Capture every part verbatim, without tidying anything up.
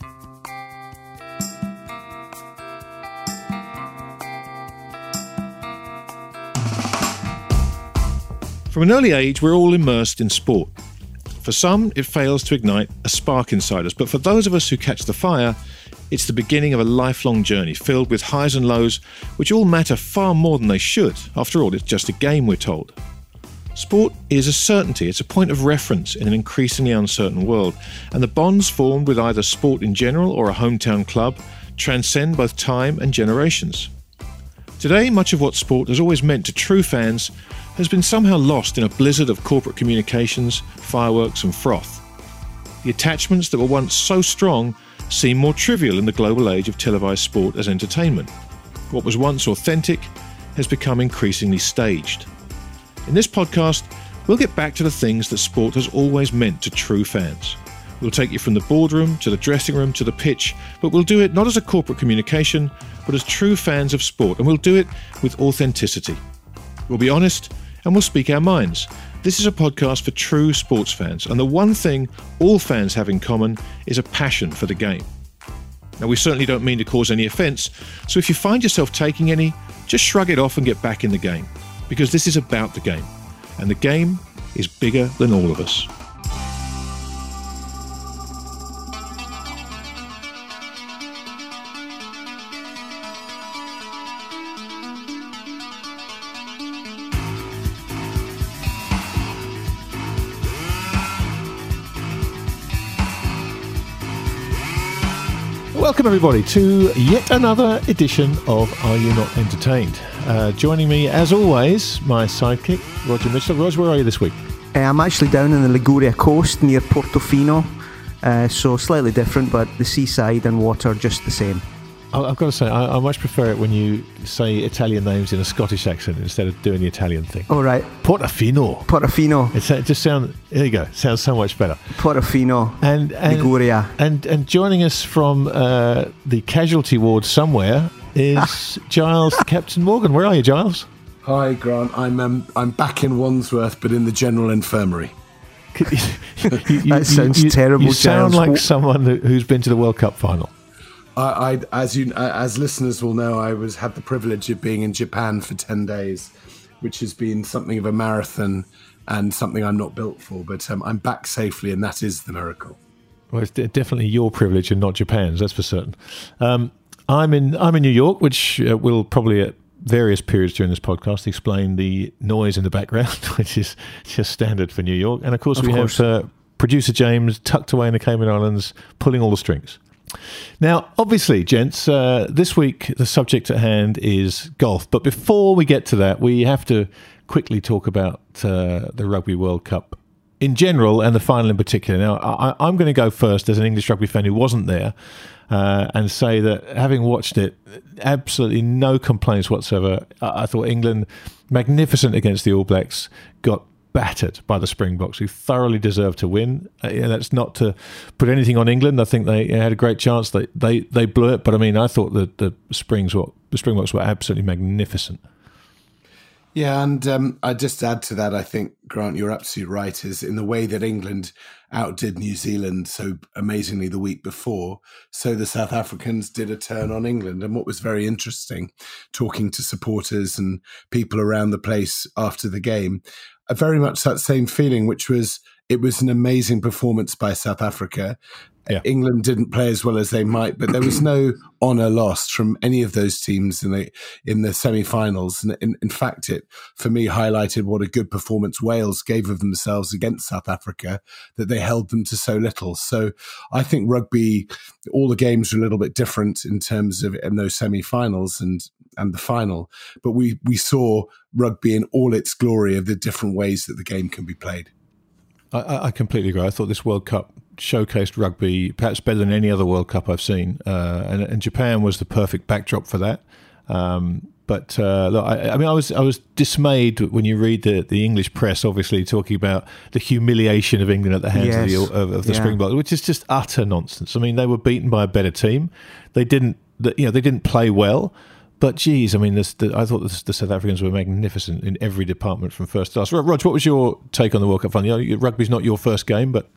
From an early age, we're all immersed in sport. For some, it fails to ignite a spark inside us, but for those of us who catch the fire, it's the beginning of a lifelong journey filled with highs and lows, which all matter far more than they should. After all, it's just a game, we're told. Sport is a certainty, it's a point of reference in an increasingly uncertain world, and the bonds formed with either sport in general or a hometown club transcend both time and generations. Today, much of what sport has always meant to true fans has been somehow lost in a blizzard of corporate communications, fireworks and froth. The attachments that were once so strong seem more trivial in the global age of televised sport as entertainment. What was once authentic has become increasingly staged. In this podcast, we'll get back to the things that sport has always meant to true fans. We'll take you from the boardroom to the dressing room to the pitch, but we'll do it not as a corporate communication, but as true fans of sport, and we'll do it with authenticity. We'll be honest, and we'll speak our minds. This is a podcast for true sports fans, and the one thing all fans have in common is a passion for the game. Now, we certainly don't mean to cause any offence, so if you find yourself taking any, just shrug it off and get back in the game, because this is about the game, and the game is bigger than all of us. Welcome everybody to yet another edition of Are You Not Entertained? Uh, joining me as always, my sidekick, Roger Mitchell. Roger, where are you this week? Uh, I'm actually down in the Liguria coast near Portofino, uh, so slightly different, but the seaside and water just the same. I've got to say, I, I much prefer it when you say Italian names in a Scottish accent instead of doing the Italian thing. Oh, right. Portofino. Portofino. It's, it just sounds, there you go, it sounds so much better. Portofino, and, and Liguria. And, and joining us from uh, the casualty ward somewhere is Giles Captain Morgan. Where are you, Giles? Hi, Grant. I'm um, I'm back in Wandsworth, but in the general infirmary. you, you, that sounds you, terrible, You sound Giles. like someone who's been to the World Cup final. I, I, as you, as listeners will know, I was had the privilege of being in Japan for ten days, which has been something of a marathon and something I'm not built for. But um, I'm back safely, and that is the miracle. Well, it's definitely your privilege and not Japan's. That's for certain. Um, I'm in I'm in New York, which uh, will probably at various periods during this podcast explain the noise in the background, which is just standard for New York. And of course, of we course. have uh, producer James tucked away in the Cayman Islands, pulling all the strings. Now, obviously, gents, uh, this week the subject at hand is golf. But before we get to that, we have to quickly talk about uh, the Rugby World Cup in general and the final in particular. Now, I, I'm going to go first as an English rugby fan who wasn't there uh, and say that having watched it, absolutely no complaints whatsoever. I, I thought England, magnificent against the All Blacks, got battered by the Springboks, who thoroughly deserved to win. Uh, yeah, that's not to put anything on England. I think they had a great chance. They they they blew it, but I mean, I thought that the Springs were the Springboks were absolutely magnificent. Yeah, and um, I just add to that. I think, Grant, you're absolutely right. Is in the way that England outdid New Zealand so amazingly the week before, so the South Africans did a turn on England. And what was very interesting, talking to supporters and people around the place after the game, uh, very much that same feeling, which was it was an amazing performance by South Africa. Yeah. England didn't play as well as they might, but there was no honour lost from any of those teams in the in the semi-finals. And in, in fact, it for me highlighted what a good performance Wales gave of themselves against South Africa, that they held them to so little. So I think rugby, all the games are a little bit different in terms of in those semi-finals and and the final, but we we saw rugby in all its glory of the different ways that the game can be played. I, I completely agree. I thought this World Cup showcased rugby perhaps better than any other World Cup I've seen, uh, and, and Japan was the perfect backdrop for that. Um, but uh, look, I, I mean, I was I was dismayed when you read the, the English press, obviously talking about the humiliation of England at the hands yes. of the, of, of the yeah. Springboks, which is just utter nonsense. I mean, they were beaten by a better team. They didn't, you know, they didn't play well. But geez, I mean, this, the, I thought this, the South Africans were magnificent in every department from first to last. Rog, what was your take on the World Cup final? You know, rugby's not your first game, but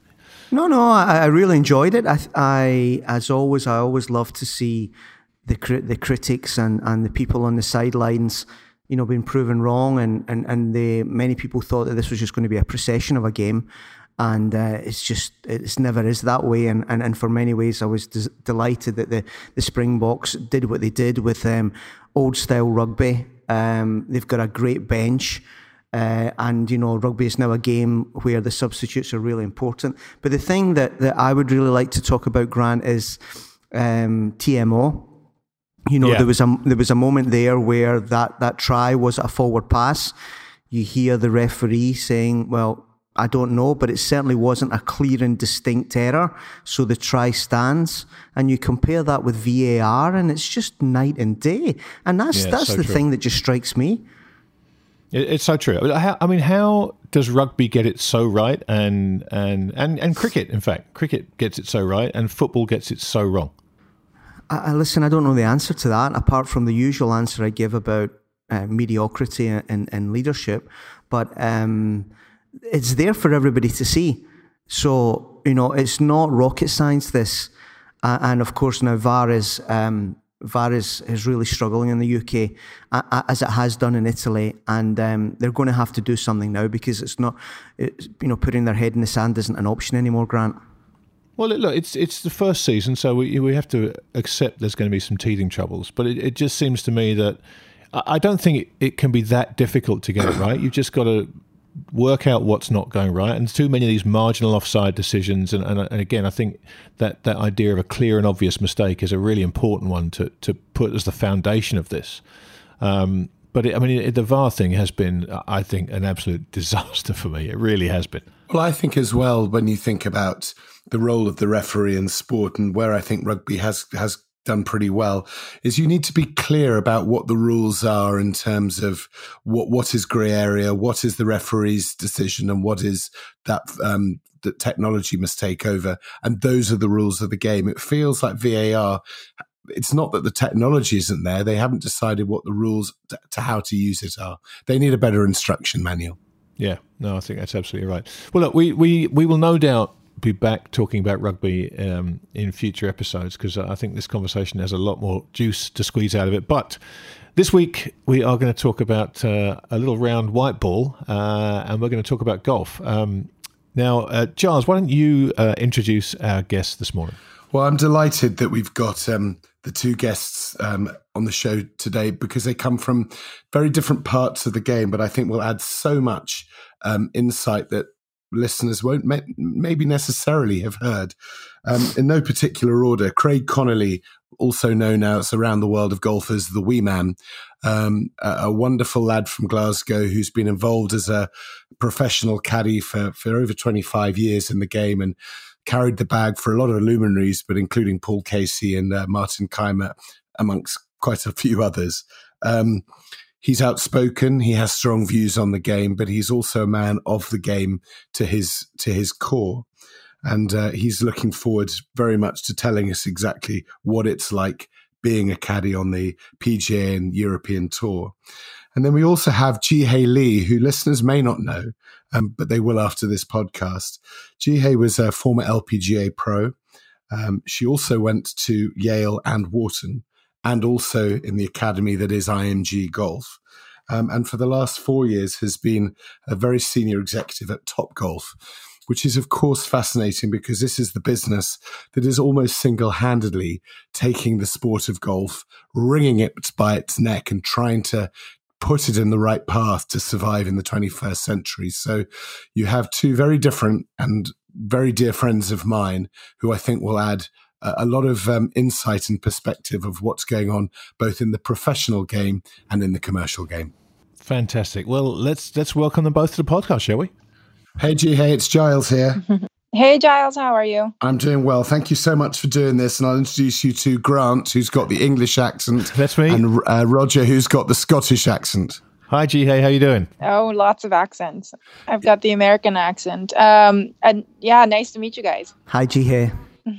No, no, I, I really enjoyed it. I, I, as always, I always love to see the the critics and, and the people on the sidelines, you know, being proven wrong, and and and the many people thought that this was just going to be a procession of a game, and uh, it's just it's never is that way. And and, and for many ways, I was des- delighted that the the Springboks did what they did with um, old style rugby. Um, they've got a great bench. Uh, and, you know, rugby is now a game where the substitutes are really important. But the thing that, that I would really like to talk about, Grant, is um, T M O. You know, yeah. there was a there was a moment there where that, that try was a forward pass. You hear the referee saying, well, I don't know, but it certainly wasn't a clear and distinct error. So the try stands. And you compare that with V A R, and it's just night and day. And that's, yeah, that's so the true. thing that just strikes me. It's so true. I mean, how does rugby get it so right, and, and and and cricket, in fact, cricket gets it so right, and football gets it so wrong? I, I listen, I don't know the answer to that, apart from the usual answer I give about uh, mediocrity and, and leadership. But um, it's there for everybody to see. So, you know, it's not rocket science, this. Uh, and of course, now V A R is... Um, V A R is, is really struggling in the U K, uh, as it has done in Italy, and um, they're going to have to do something now, because it's not, it's, you know, putting their head in the sand isn't an option anymore, Grant. Well, look, it's it's the first season, so we we have to accept there's going to be some teething troubles. But it, it just seems to me that I don't think it, it can be that difficult to get it right. You've just got to work out what's not going right, and too many of these marginal offside decisions, and, and, and again, I think that, that idea of a clear and obvious mistake is a really important one to, to put as the foundation of this. Um, but it, I mean, it, the V A R thing has been, I think, an absolute disaster for me. It really has been. Well, I think as well, when you think about the role of the referee in sport, and where I think rugby has has done pretty well, is you need to be clear about what the rules are in terms of what what is grey area, what is the referee's decision, and what is that um, that technology must take over. And those are the rules of the game. It feels like V A R, it's not that the technology isn't there. They haven't decided what the rules to, to how to use it are. They need a better instruction manual. Yeah, no, I think that's absolutely right. Well, look, we, we, we will no doubt be back talking about rugby um, in future episodes, because I think this conversation has a lot more juice to squeeze out of it. But this week we are going to talk about uh, a little round white ball, uh, and we're going to talk about golf. Um, now, uh, Giles, why don't you uh, introduce our guest this morning? Well, I'm delighted that we've got um, the two guests um, on the show today, because they come from very different parts of the game, but I think will add so much um, insight that listeners won't may- maybe necessarily have heard. Um, in no particular order, Craig Connolly, also known as around the world of golf as the Wee Man, um, a, a wonderful lad from Glasgow who's been involved as a professional caddy for, for over twenty-five years in the game, and carried the bag for a lot of luminaries, but including Paul Casey and uh, Martin Keimer, amongst quite a few others. Um, He's outspoken. He has strong views on the game, but he's also a man of the game to his to his core, and uh, he's looking forward very much to telling us exactly what it's like being a caddy on the P G A and European Tour. And then we also have Ji-Hae Lee, who listeners may not know, um, but they will after this podcast. Ji-Hae was a former L P G A pro. Um, she also went to Yale and Wharton, and also in the academy that is I M G Golf. Um, and for the last four years has been a very senior executive at Topgolf, which is, of course, fascinating, because this is the business that is almost single-handedly taking the sport of golf, wringing it by its neck and trying to put it in the right path to survive in the twenty-first century. So you have two very different and very dear friends of mine who I think will add a lot of um, insight and perspective of what's going on both in the professional game and in the commercial game. Fantastic. Well, let's let's welcome them both to the podcast, shall we? Hey, Ji-Hae, it's Giles here. Hey, Giles, how are you? I'm doing well. Thank you so much for doing this. And I'll introduce you to Grant, who's got the English accent. That's me. And uh, Roger, who's got the Scottish accent. Hi, Ji-Hae. How you doing? Oh, lots of accents. I've got the American accent. Um, and yeah, nice to meet you guys. Hi, Ji-Hae.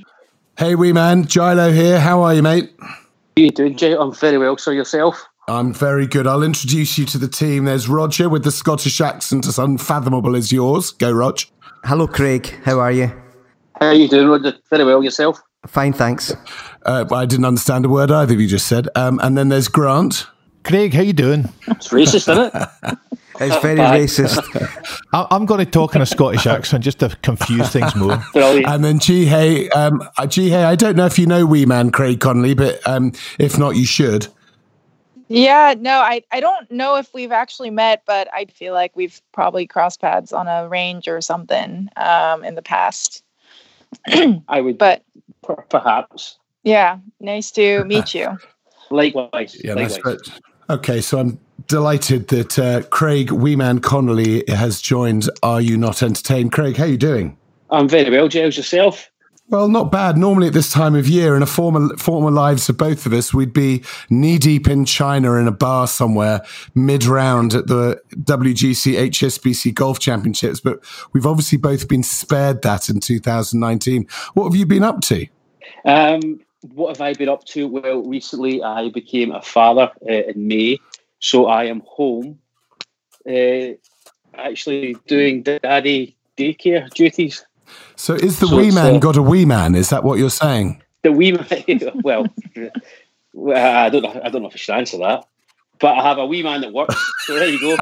Hey, wee man, Gilo here. How are you, mate? How you doing, Jay? I'm very well. So yourself? I'm very good. I'll introduce you to the team. There's Roger with the Scottish accent as unfathomable as yours. Go, Rog. Hello, Craig. How are you? How are you doing, Roger? Very well, yourself? Fine, thanks. Uh, I didn't understand a word either of you just said. Um, and then there's Grant. Craig, how you doing? It's racist, isn't it? It's very Bye. racist. I- I'm going to talk in a Scottish accent just to confuse things more. Brilliant. And then Jihei. Um, uh, Jihei, I don't know if you know wee man Craig Connolly, but um, if not, you should. Yeah, no, I, I don't know if we've actually met, but I feel like we've probably crossed paths on a range or something um, in the past. I would, But per- perhaps. yeah, nice to meet you. Likewise. Yeah, likewise. that's great. Okay, so I'm delighted that uh, Craig Weeman Connolly has joined Are You Not Entertained? Craig, how are you doing? I'm very well, Giles. Yourself? Well, not bad. Normally at this time of year, in a former former lives of both of us, we'd be knee deep in China in a bar somewhere mid round at the W G C H S B C Golf Championships. But we've obviously both been spared that in two thousand nineteen. What have you been up to? Um, what have I been up to? Well, recently I became a father uh, in May, so I am home, uh, actually doing daddy daycare duties. So is the So wee it's, man uh, got a wee man? Is that what you're saying? The wee man, well, I don't know. I don't know if I should answer that, but I have a wee man that works. So there you go.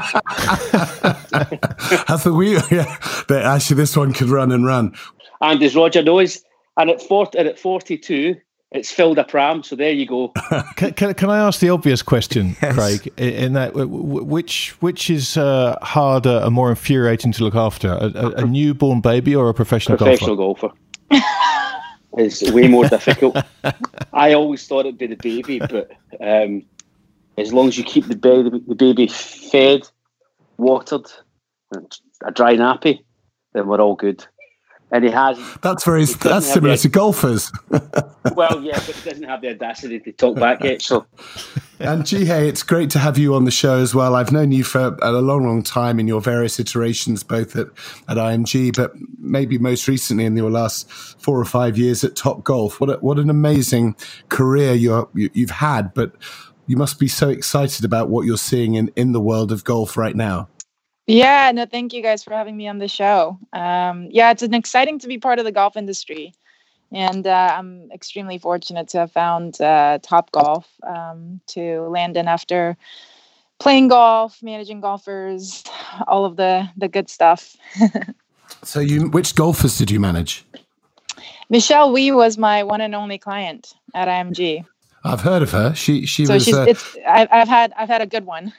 Has the wee? Yeah, but actually, this one could run and run. And as Roger knows, and at forty, and at forty-two, it's filled a pram. So there you go. Can, can, can I ask the obvious question, Yes. Craig? In in that, w- w- which which is uh, harder and more infuriating to look after, a, a, a newborn baby or a professional, Professional golfer? golfer. It's way more difficult. I always thought it'd be the baby, but um, as long as you keep the baby, the baby fed, watered, and a dry nappy, then we're all good. And he has. That's very. He doesn't That's have similar the- to golfers. Well, yeah, but he doesn't have the audacity to talk back yet. So And Jihei, it's great to have you on the show as well. I've known you for a long, long time in your various iterations, both at, at I M G, but maybe most recently in your last four or five years at Top Golf. What a, what an amazing career you're, you, you've had, but you must be so excited about what you're seeing in, in the world of golf right now. Yeah, no, thank you guys for having me on the show. Um, yeah, it's an exciting to be part of the golf industry. And uh, I'm extremely fortunate to have found uh, Top Golf um, to land in after playing golf, managing golfers, all of the, the good stuff. So you, which golfers did you manage? Michelle Wee was my one and only client at I M G. I've heard of her. She she So was. she's Uh, it's I've, I've had I've had a good one.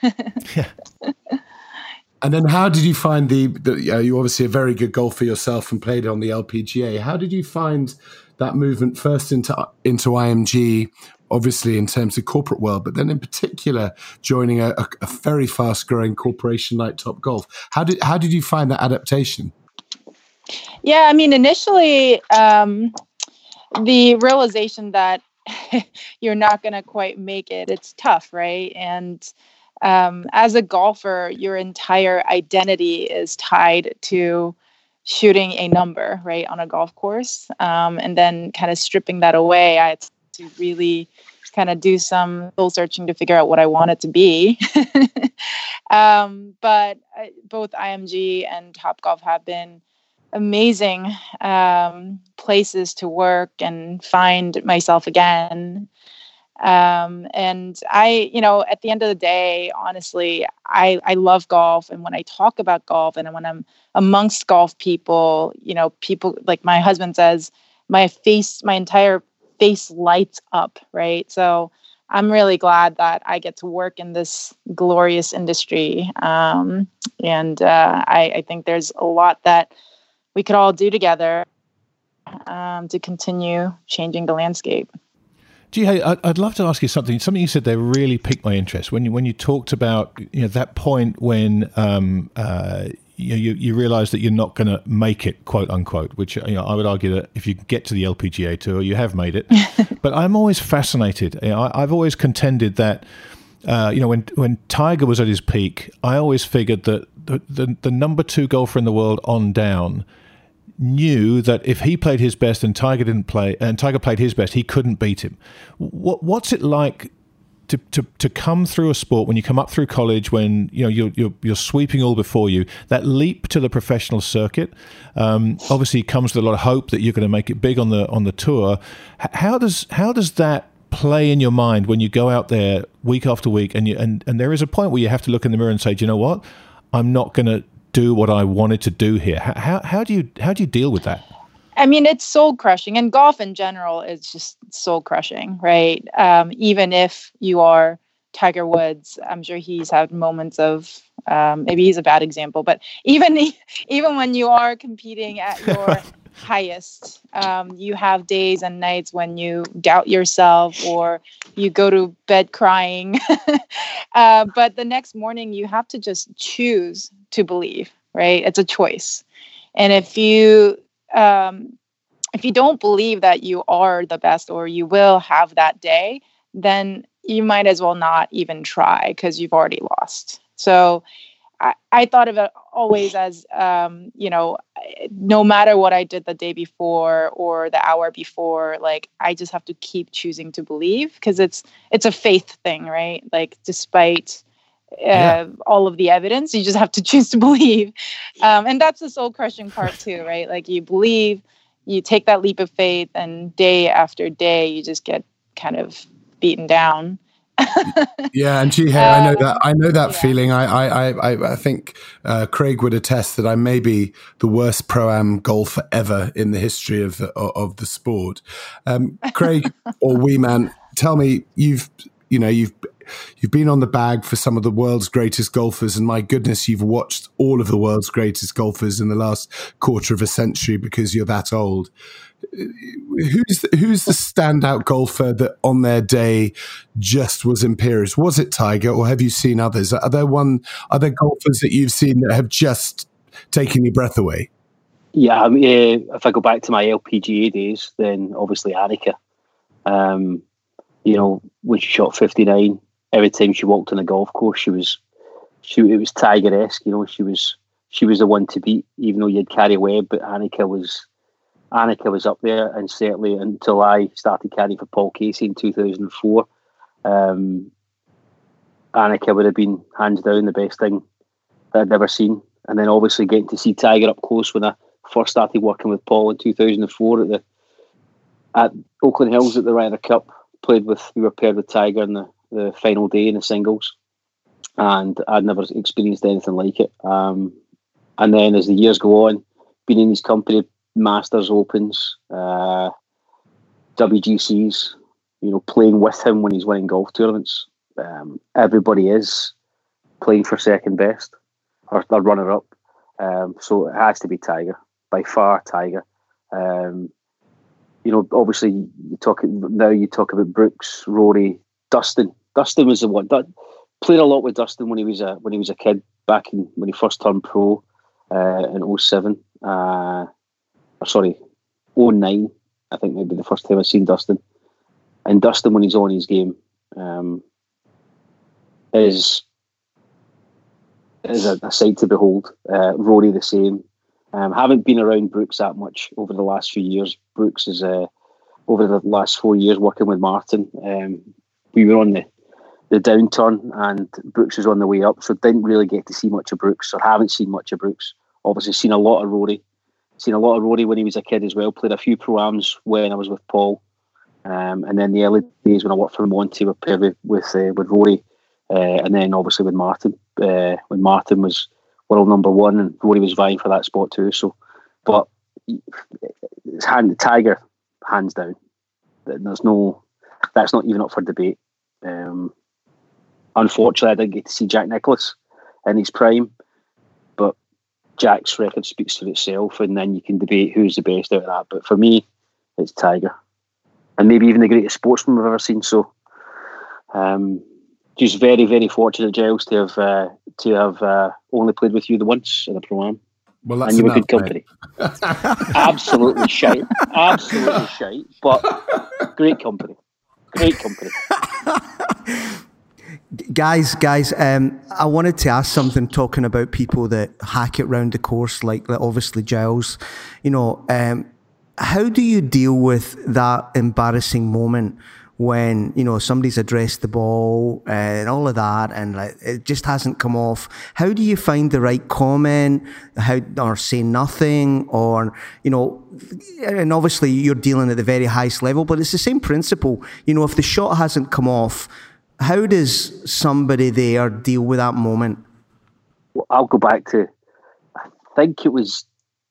and then, how did you find the? the uh, you obviously a very good golfer yourself and played on the L P G A. How did you find that movement first into into I M G? Obviously, in terms of corporate world, but then in particular joining a, a, a very fast growing corporation like Top Golf. How did how did you find that adaptation? Yeah, I mean, initially, um, the realization that you're not going to quite make it, it's tough, right? And um, as a golfer, your entire identity is tied to shooting a number, right, on a golf course. Um, and then kind of stripping that away, I had to really kind of do some soul searching to figure out what I wanted to be. um, but uh, both I M G and Top Golf have been amazing um, places to work and find myself again. Um, and I, you know, at the end of the day, honestly, I, I love golf. And when I talk about golf and when I'm amongst golf people, you know, people like my husband says, my face, my entire face lights up. Right. So I'm really glad that I get to work in this glorious industry. Um, and uh, I, I think there's a lot that we could all do together um, to continue changing the landscape. Gee, hey, I'd I'd love to ask you something. Something you said there really piqued my interest when you when you talked about you know that point when um, uh, you you, you realise that you're not going to make it, quote unquote. Which you know, I would argue that if you get to the L P G A Tour, you have made it. But I'm always fascinated. You know, I, I've always contended that uh, you know when when Tiger was at his peak, I always figured that the, the the number two golfer in the world on down knew that if he played his best and Tiger didn't play, and Tiger played his best, he couldn't beat him. What, what's it like to, to, to come through a sport, when you come up through college, when you know you're you're, you're sweeping all before you, that leap to the professional circuit, um, obviously comes with a lot of hope that you're going to make it big on the on the tour. How does how does that play in your mind when you go out there week after week, and you and, and there is a point where you have to look in the mirror and say, do you know what, I'm not going to do what I wanted to do here. How how do you how do you deal with that? I mean, it's soul crushing, and golf in general is just soul crushing, right? Um, even if you are Tiger Woods, I'm sure he's had moments of, um, maybe he's a bad example, but even, even when you are competing at your highest, um, you have days and nights when you doubt yourself or you go to bed crying. uh, but the next morning you have to just choose to believe, right? It's a choice. And if you, Um, if you don't believe that you are the best or you will have that day, then you might as well not even try because you've already lost. So I, I thought of it always as, um, you know, no matter what I did the day before or the hour before, like I just have to keep choosing to believe because it's it's a faith thing, right? Like despite Uh, yeah. all of the evidence, you just have to choose to believe, um, and that's the soul crushing part too, right? Like you believe, you take that leap of faith, and day after day you just get kind of beaten down. Yeah, and gee, hey, um, I know that I know that yeah. feeling. I I I I think uh, Craig would attest that I may be the worst pro-am golfer ever in the history of the of the sport. Um, Craig or Wee Man, tell me, you've you know you've. You've been on the bag for some of the world's greatest golfers, and my goodness, you've watched all of the world's greatest golfers in the last quarter of a century because you're that old. Who's the, who's the standout golfer that on their day just was imperious? Was it Tiger, or have you seen others? Are there one? Are there golfers that you've seen that have just taken your breath away? Yeah, I mean, uh, if I go back to my L P G A days, then obviously Annika. Um, you know, when she shot fifty-nine. Every time she walked on the golf course, she was, she it was Tiger-esque. You know, she was she was the one to beat. Even though you had Carrie Webb, but Annika was Annika was up there, and certainly until I started caddying for Paul Casey in two thousand four, um, Annika would have been hands down the best thing that I'd ever seen. And then obviously getting to see Tiger up close when I first started working with Paul in two thousand four at the at Oakland Hills at the Ryder Cup. Played with we were paired with Tiger in the. the final day in the singles, and I'd never experienced anything like it. Um, and then as the years go on, being in his company, Masters Opens, uh, W G Cs, you know, playing with him when he's winning golf tournaments. Um, everybody is playing for second best or, or runner up. Um, so it has to be Tiger, by far Tiger. Um, you know, obviously you talk now. You talk about Brooks, Rory, Dustin. Dustin was the one that played a lot with Dustin when he was a when he was a kid back in when he first turned pro uh, in oh seven. Uh, or sorry, oh nine. I think maybe the first time I seen Dustin. And Dustin, when he's on his game, um, is is a, a sight to behold. Uh, Rory the same. Um, haven't been around Brooks that much over the last few years. Brooks is uh, over the last four years working with Martin. Um, we were on the the downturn, and Brooks was on the way up, so didn't really get to see much of Brooks, or haven't seen much of Brooks. Obviously seen a lot of Rory. Seen a lot of Rory when he was a kid as well. Played a few pro-ams when I was with Paul. Um, and then the early days when I worked for Monty were paired with with, uh, with Rory. Uh, and then obviously with Martin. Uh, when Martin was world number one, and Rory was vying for that spot too. So, but it's hand, Tiger, hands down. There's no, that's not even up for debate. Um, Unfortunately, I didn't get to see Jack Nicklaus in his prime, but Jack's record speaks for itself, and then you can debate who's the best out of that. But for me, it's Tiger, and maybe even the greatest sportsman we've ever seen. So, um, just very, very fortunate, Giles, to have uh, to have uh, only played with you the once in a pro-am. Well, that's and you enough, were good company. Absolutely shite, absolutely shite, but great company, great company. Guys, guys, um, I wanted to ask something talking about people that hack it round the course, like, like obviously Giles. You know, um, how do you deal with that embarrassing moment when, you know, somebody's addressed the ball and all of that, and like it just hasn't come off. How do you find the right comment? How, or say nothing, or, you know, and obviously you're dealing at the very highest level, but it's the same principle. You know, if the shot hasn't come off, how does somebody there deal with that moment? Well, I'll go back to, I think it was,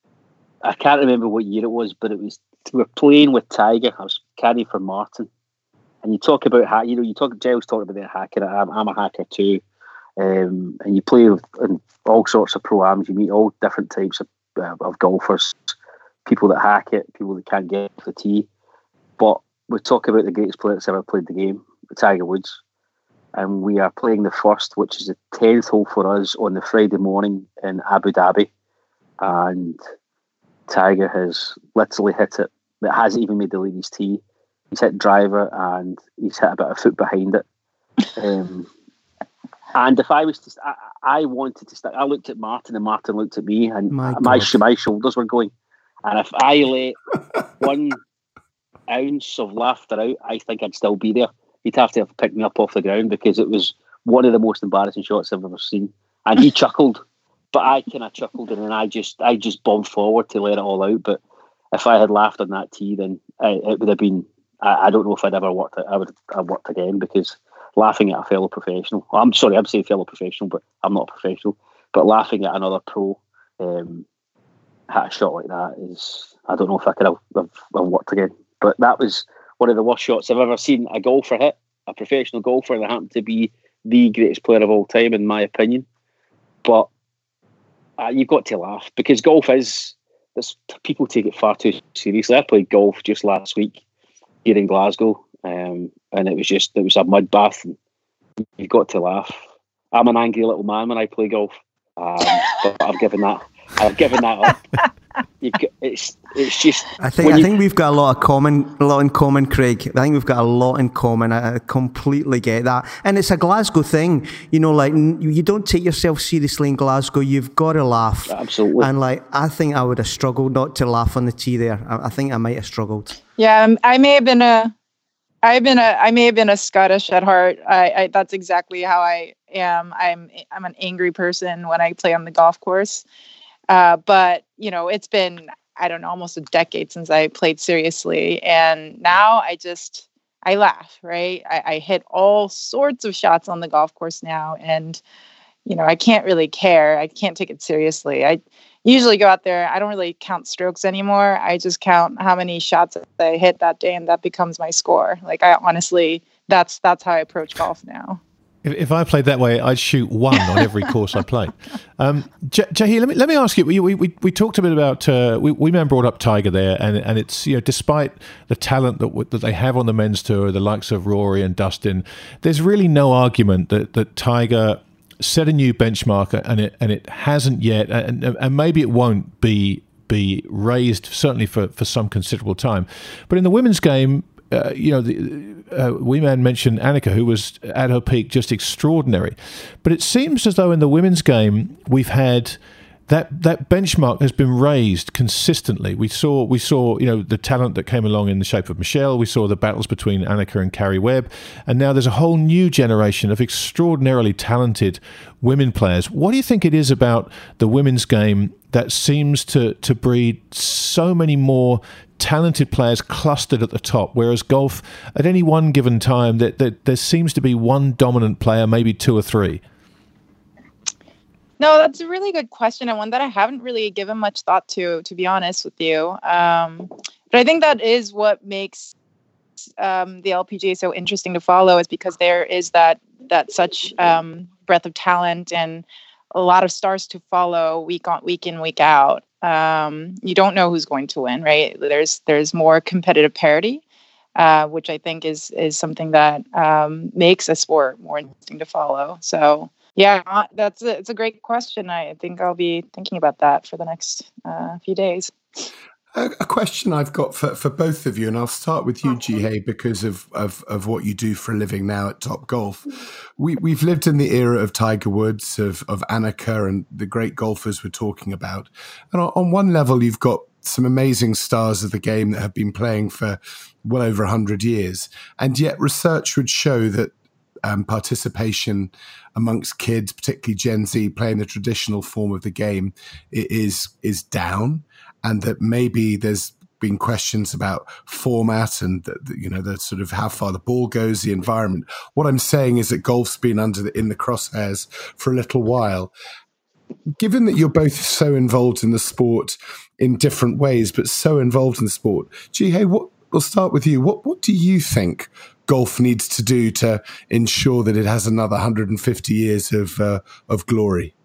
I can't remember what year it was, but it was, we were playing with Tiger. I was caddying for Martin. And you talk about, ha- you know, you talk, Giles talking about the hacker. I'm, I'm a hacker too. Um, and you play with, in all sorts of pro-ams. You meet all different types of, uh, of golfers, people that hack it, people that can't get off the tee. But we talk about the greatest player that's ever played the game, Tiger Woods. And we are playing the first, which is the tenth hole for us on the Friday morning in Abu Dhabi. And Tiger has literally hit it. It hasn't even made the ladies' tee. He's hit driver and he's hit about a foot behind it. Um, and if I was to, I, I wanted to start, I looked at Martin and Martin looked at me, and my my, my shoulders were going. And if I let one ounce of laughter out, I think I'd still be there. He'd have to have picked me up off the ground, because it was one of the most embarrassing shots I've ever seen. And he chuckled, but I kind of chuckled, and then I just I just bombed forward to let it all out. But if I had laughed on that tee, then I, it would have been. I, I don't know if I'd ever worked. I would have worked again, because laughing at a fellow professional. Well, I'm sorry, I'm saying fellow professional, but I'm not a professional. But laughing at another pro um, at a shot like that is. I don't know if I could have, have, have worked again. But that was one of the worst shots I've ever seen a golfer hit, a professional golfer that happened to be the greatest player of all time, in my opinion. But uh, you've got to laugh, because golf is, this, people take it far too seriously. I played golf just last week here in Glasgow, um, and it was just, it was a mud bath. And you've got to laugh. I'm an angry little man when I play golf, um, but I've given that, I've given that up. You, it's it's just. I think I you, think we've got a lot of common, a lot in common, Craig. I think we've got a lot in common. I, I completely get that, and it's a Glasgow thing. You know, like you don't take yourself seriously in Glasgow. You've got to laugh. Absolutely. And like, I think I would have struggled not to laugh on the tee there. I, I think I might have struggled. Yeah, I may have been a, I've been a, I may have been a Scottish at heart. I, I that's exactly how I am. I'm I'm an angry person when I play on the golf course. Uh, but, you know, it's been, I don't know, almost a decade since I played seriously. And now I just, I laugh, right? I, I hit all sorts of shots on the golf course now. And, you know, I can't really care. I can't take it seriously. I usually go out there. I don't really count strokes anymore. I just count how many shots I hit that day, and that becomes my score. Like, I honestly, that's, that's how I approach golf now. If, if I played that way, I'd shoot one on every course I play. Um, J- Jahi, let me let me ask you. We we we, we talked a bit about uh, we we man brought up Tiger there, and and it's, you know, despite the talent that w- that they have on the men's tour, the likes of Rory and Dustin, there's really no argument that that Tiger set a new benchmark, and it and it hasn't yet, and and maybe it won't be be raised, certainly for for some considerable time. But in the women's game, Uh, you know, the, uh, we man mentioned Annika, who was at her peak just extraordinary. But it seems as though in the women's game we've had that that benchmark has been raised consistently. We saw we saw you know the talent that came along in the shape of Michelle. We saw the battles between Annika and Carrie Webb, and now there's a whole new generation of extraordinarily talented women players. What do you think it is about the women's game that seems to to breed so many more talented players clustered at the top, whereas golf, at any one given time, that, that there seems to be one dominant player, maybe two or three? No, that's a really good question, and one that I haven't really given much thought to, to be honest with you. Um, but I think that is what makes um, the L P G A so interesting to follow, is because there is that that such um, breadth of talent and a lot of stars to follow week on week in, week out. Um, you don't know who's going to win, right? There's there's more competitive parity, uh, which I think is is something that um, makes a sport more interesting to follow. So yeah, that's a, it's a great question. I think I'll be thinking about that for the next uh, few days. A, a question I've got for, for both of you, and I'll start with you, Jihei, because of, of, of what you do for a living now at Top Golf. We, we've lived in the era of Tiger Woods, of, of Annika, and the great golfers we're talking about. And on, on one level, you've got some amazing stars of the game that have been playing for well over one hundred years. And yet research would show that um, participation amongst kids, particularly Gen Z, playing the traditional form of the game is, is down, and that maybe there's been questions about format and the, the, you know, the sort of how far the ball goes, the environment. What I'm saying is that golf's been under the, in the crosshairs for a little while. Given that you're both so involved in the sport in different ways, but so involved in the sport, Jihye, what, we'll start with you. What what do you think golf needs to do to ensure that it has another one hundred fifty years of uh, of glory?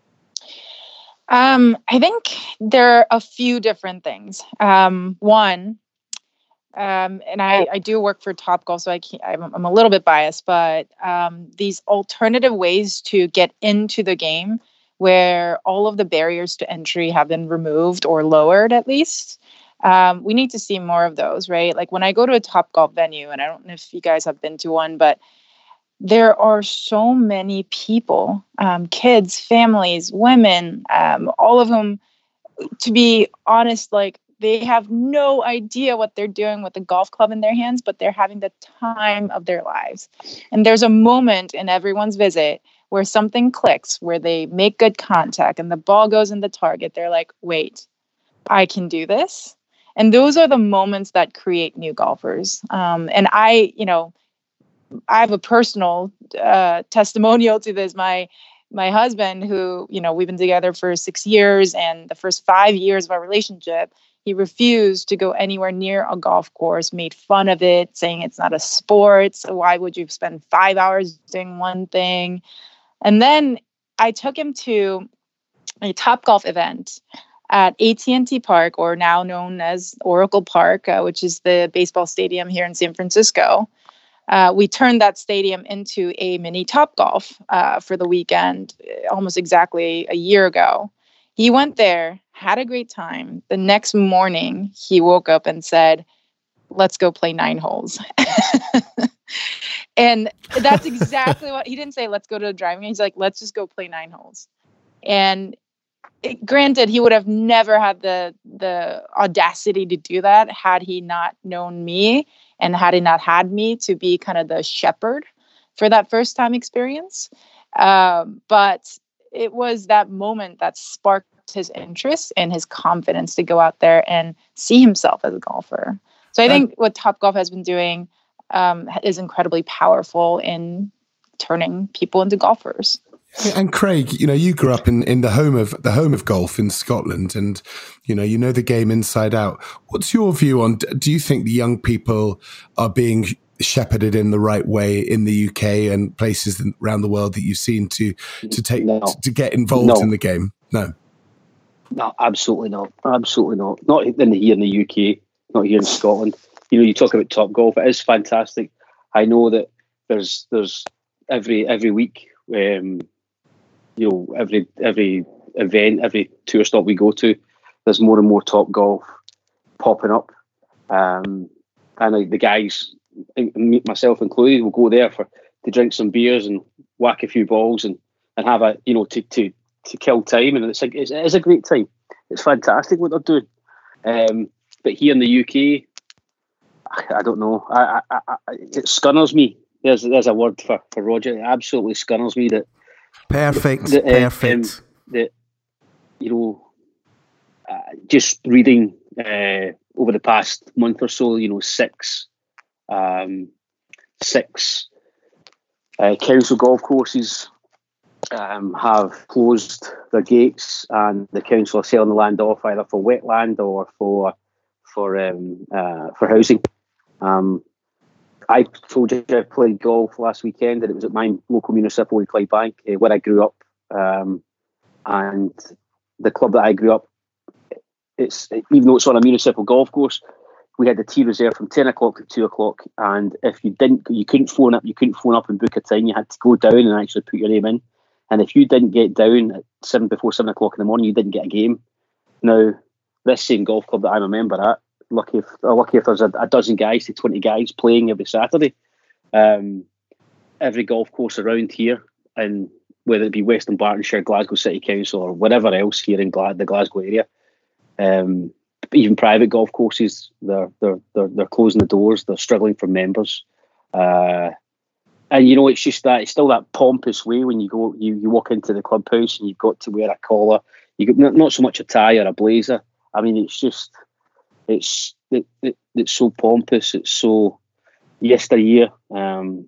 Um, I think there are a few different things. Um, one, um, and I, I do work for Topgolf, so I can't, I'm, I'm a little bit biased, but um, these alternative ways to get into the game where all of the barriers to entry have been removed or lowered at least. Um, we need to see more of those, right? Like when I go to a Topgolf venue, and I don't know if you guys have been to one, but there are so many people, um, kids, families, women, um, all of whom, to be honest, like they have no idea what they're doing with the golf club in their hands, but they're having the time of their lives. And there's a moment in everyone's visit where something clicks, where they make good contact and the ball goes in the target. They're like, wait, I can do this. And those are the moments that create new golfers. Um, and I, you know, I have a personal uh, testimonial to this. My my husband, who, you know, we've been together for six years, and the first five years of our relationship, he refused to go anywhere near a golf course, made fun of it, saying it's not a sport. So why would you spend five hours doing one thing? And then I took him to a Topgolf event at A T and T Park, or now known as Oracle Park, uh, which is the baseball stadium here in San Francisco. Uh, we turned that stadium into a mini Topgolf uh, for the weekend, almost exactly a year ago. He went there, had a great time. The next morning, he woke up and said, let's go play nine holes. And that's exactly what he didn't say, let's go to the driving range. He's like, let's just go play nine holes. And it, granted, he would have never had the the audacity to do that had he not known me, and had he not had me to be kind of the shepherd for that first time experience. Um, but it was that moment that sparked his interest and his confidence to go out there and see himself as a golfer. So I think what Topgolf has been doing um, is incredibly powerful in turning people into golfers. And Craig, you know, you grew up in, in the home of the home of golf in Scotland, and you know, you know the game inside out. What's your view on? Do you think the young people are being shepherded in the right way in the U K and places around the world that you've seen to to take no. to, to get involved no. in the game? No, no, absolutely not, absolutely not. Not in the, here in the U K, not here in Scotland. You know, you talk about Topgolf. It is fantastic. I know that there's there's every every week. Um, You know, every every event, every tour stop we go to, there's more and more Topgolf popping up. Um, and like the guys, myself included, will go there for to drink some beers and whack a few balls and, and have a, you know, to to to kill time. And it's like it's, it is a great time. It's fantastic what they're doing. Um, but here in the U K, I, I don't know. I, I, I, it scunners me. There's there's a word for, for Roger. It absolutely scunners me that. Perfect, the, uh, perfect. Um, that, you know, uh, just reading uh, over the past month or so, you know, six, um, six uh, council golf courses um, have closed their gates, and the council are selling the land off either for wetland or for for um, uh, for housing. Um, I told you I played golf last weekend, and it was at my local municipal in Clydebank, uh, where I grew up. Um, and the club that I grew up, it's even though it's on a municipal golf course, we had the tee reserved from ten o'clock to two o'clock. And if you didn't, you couldn't phone up. You couldn't phone up and book a time. You had to go down and actually put your name in. And if you didn't get down at seven before seven o'clock in the morning, you didn't get a game. Now, this same golf club that I'm a member at, lucky if lucky if there's a, a dozen guys to twenty guys playing every Saturday. Um, every golf course around here, and whether it be Western Bartonshire, Glasgow City Council, or whatever else here in Gla- the Glasgow area, um, even private golf courses, they're they're they're, they're closing the doors. They're struggling for members. Uh, And you know, it's just that it's still that pompous way when you go, you, you walk into the clubhouse and you've got to wear a collar. You got not, not so much a tie or a blazer. I mean, it's just it's it, it, it's so pompous. It's so yesteryear. Um,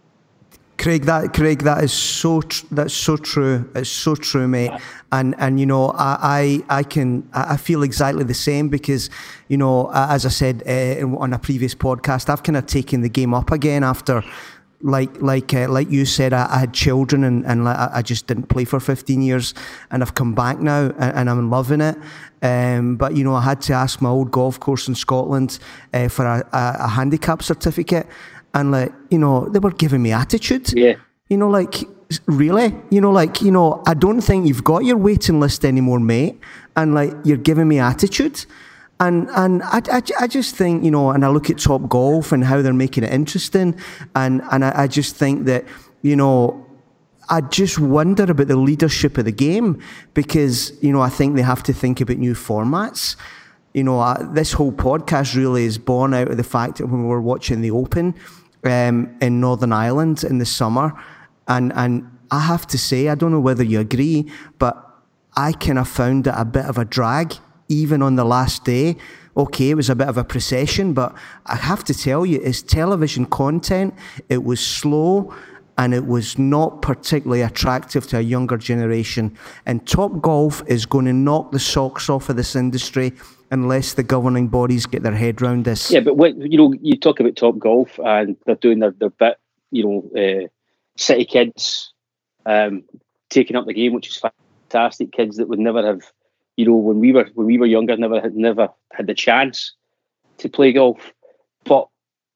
Craig, that Craig, that is so tr- that's so true. It's so true, mate. And and you know, I I, I can I feel exactly the same because, you know, as I said uh, on a previous podcast, I've kind of taken the game up again after. Like like uh, like you said, I, I had children and, and I just didn't play for fifteen years, and I've come back now and, and I'm loving it. Um, but you know, I had to ask my old golf course in Scotland uh, for a, a, a handicap certificate, and like you know, they were giving me attitude. Yeah. You know, like really, you know, like you know, I don't think you've got your waiting list anymore, mate, and like you're giving me attitude. And and I, I, I just think, you know, and I look at Top Golf and how they're making it interesting. And, and I, I just think that, you know, I just wonder about the leadership of the game because, you know, I think they have to think about new formats. You know, I, this whole podcast really is born out of the fact that when we were watching the Open um, in Northern Ireland in the summer, and, and I have to say, I don't know whether you agree, but I kind of found it a bit of a drag. Even on the last day, okay, it was a bit of a procession, but I have to tell you, it's television content. It was slow and it was not particularly attractive to a younger generation. And Top Golf is going to knock the socks off of this industry unless the governing bodies get their head around this. Yeah, but what, you know, you talk about Top Golf and they're doing their, their bit, you know, uh, city kids um, taking up the game, which is fantastic. Kids that would never have. You know, when we were when we were younger, never had never had the chance to play golf. But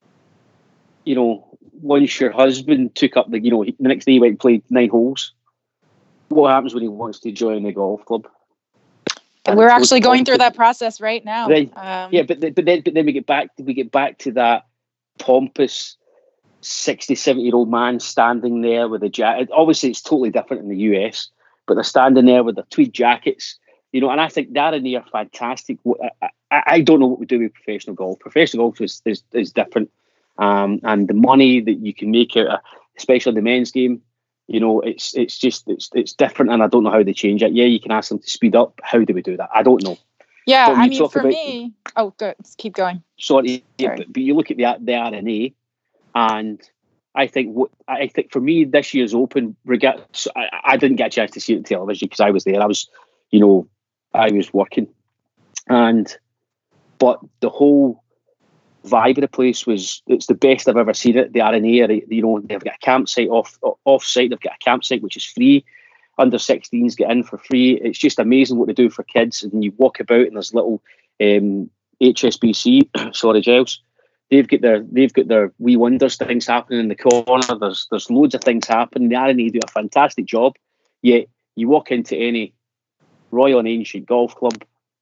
you know, once your husband took up the, you know, the next day he went and played nine holes. What happens when he wants to join the golf club? And we're actually going through that process right now. Then, um, yeah, but but then but then we get back we get back to that pompous sixty, seventy year old man standing there with a jacket. Obviously, it's totally different in the U S, but they're standing there with their tweed jackets. You know, and I think that and they are fantastic. I, I, I don't know what we do with professional golf. Professional golf is is, is different, um, and the money that you can make out of, especially in the men's game, you know, it's it's just it's it's different, and I don't know how they change it. Yeah, you can ask them to speed up. How do we do that? I don't know. Yeah, I mean, for about, me, oh, good, let's keep going. Sorry, yeah, but, but you look at the the R N A, and I think what I think for me this year's Open, regardless, I, I didn't get a chance to see it on television because I was there. I was, you know. I was working, and but the whole vibe of the place was—it's the best I've ever seen it. The R N A, you know, they've got a campsite off off site. They've got a campsite which is free. Under sixteens get in for free. It's just amazing what they do for kids. And you walk about, and there's little um, H S B C, sorry, Giles. They've got their they've got their wee wonders things happening in the corner. There's there's loads of things happening. The R N A do a fantastic job. Yet you walk into any Royal and Ancient Golf Club,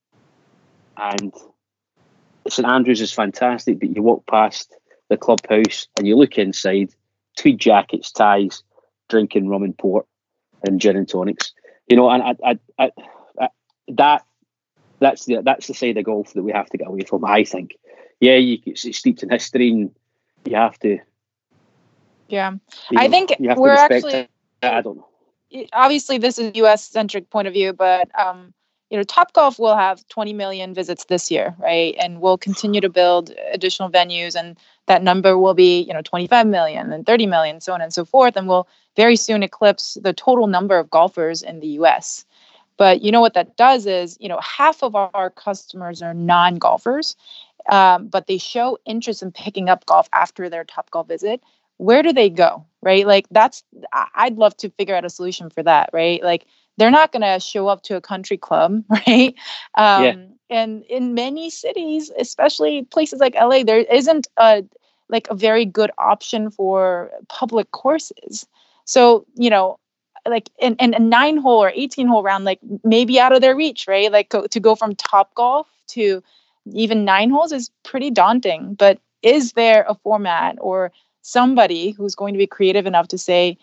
and St Andrews is fantastic, but you walk past the clubhouse and you look inside, tweed jackets, ties, drinking rum and port and gin and tonics. You know, and I, I, I, I, that that's the that's the side of golf that we have to get away from. I think, yeah, you, it's steeped in history, and you have to. Yeah, you know, I think you have we're to respect actually. it. I don't know. Obviously, this is a U S centric point of view, but um, you know, Top Golf will have twenty million visits this year, right? And we'll continue to build additional venues, and that number will be, you know, twenty-five million and thirty million, so on and so forth, and will very soon eclipse the total number of golfers in the U S. But you know what that does is, you know, half of our customers are non-golfers, um, but they show interest in picking up golf after their Top Golf visit. Where do they go, right? Like that's, I'd love to figure out a solution for that, right? Like they're not going to show up to a country club, right? Um, yeah. And in many cities, especially places like L A, there isn't a like a very good option for public courses. So, you know, like in, in a nine hole or eighteen hole round, like maybe out of their reach, right? Like go, to go from Top Golf to even nine holes is pretty daunting. But is there a format or somebody who's going to be creative enough to say,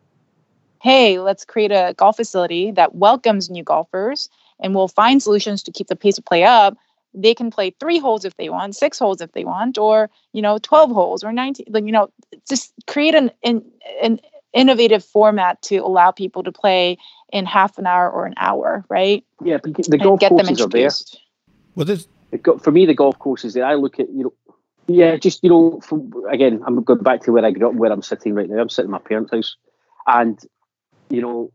hey, let's create a golf facility that welcomes new golfers, and we'll find solutions to keep the pace of play up, they can play three holes if they want, six holes if they want, or, you know, twelve holes or nineteen, like, you know, just create an, an, an innovative format to allow people to play in half an hour or an hour, right? Yeah, but the golf courses are there. Well, there's... For me, the golf courses that I look at, you know, yeah, just, you know, from, again, I'm going back to where I grew up and where I'm sitting right now. I'm sitting in my parents' house. And, you know,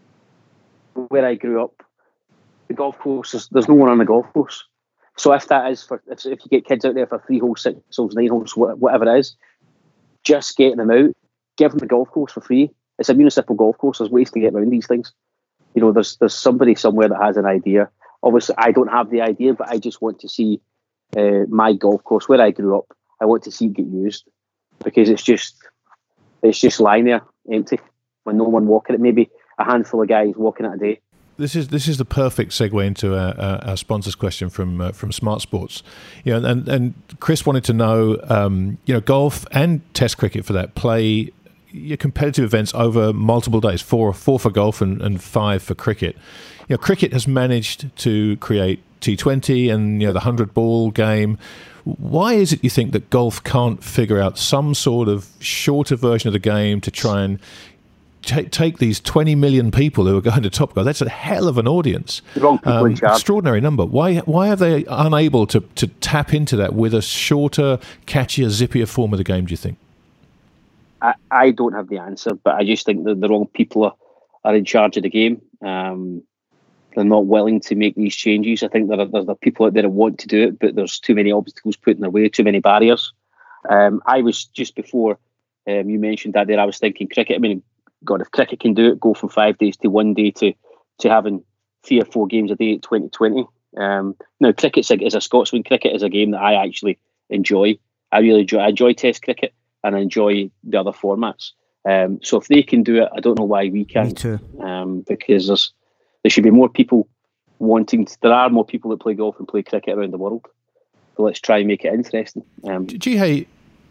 where I grew up, the golf courses, there's no one on the golf course. So if that is for, if, if you get kids out there for three holes, six holes, nine holes, whatever it is, just getting them out, give them the golf course for free. It's a municipal golf course. There's ways to get around these things. You know, there's there's somebody somewhere that has an idea. Obviously, I don't have the idea, but I just want to see uh, my golf course where I grew up. I want to see it get used, because it's just it's just lying there empty when no one walking it. Maybe a handful of guys walking it a day. This is this is the perfect segue into our, our, our sponsors question from uh, from Smart Sports. You know, and and Chris wanted to know, um, you know, golf and Test cricket for that play your competitive events over multiple days, four four for golf and, and five for cricket. You know, cricket has managed to create T twenty and, you know, the hundred ball game. Why is it you think that golf can't figure out some sort of shorter version of the game to try and Take, take these twenty million people who are going to Top Golf? That's a hell of an audience. The wrong people um, in charge. Extraordinary number. Why why are they unable to, to tap into that with a shorter, catchier, zippier form of the game, do you think? I, I don't have the answer, but I just think that the wrong people are, are in charge of the game. Um, they're not willing to make these changes. I think there are, there's the people out there that want to do it, but there's too many obstacles put in their way, too many barriers. Um, I was, just before um, you mentioned that there, I was thinking cricket. I mean, God, if cricket can do it, go from five days to one day to to having three or four games a day at twenty twenty. Um, now, cricket is a Scotsman. Cricket is a game that I actually enjoy. I really enjoy. I enjoy Test cricket and I enjoy the other formats. Um, so if they can do it, I don't know why we can't. Me too. Um, because there's there should be more people wanting. To, there are more people that play golf and play cricket around the world. So let's try and make it interesting. Um, Jihei,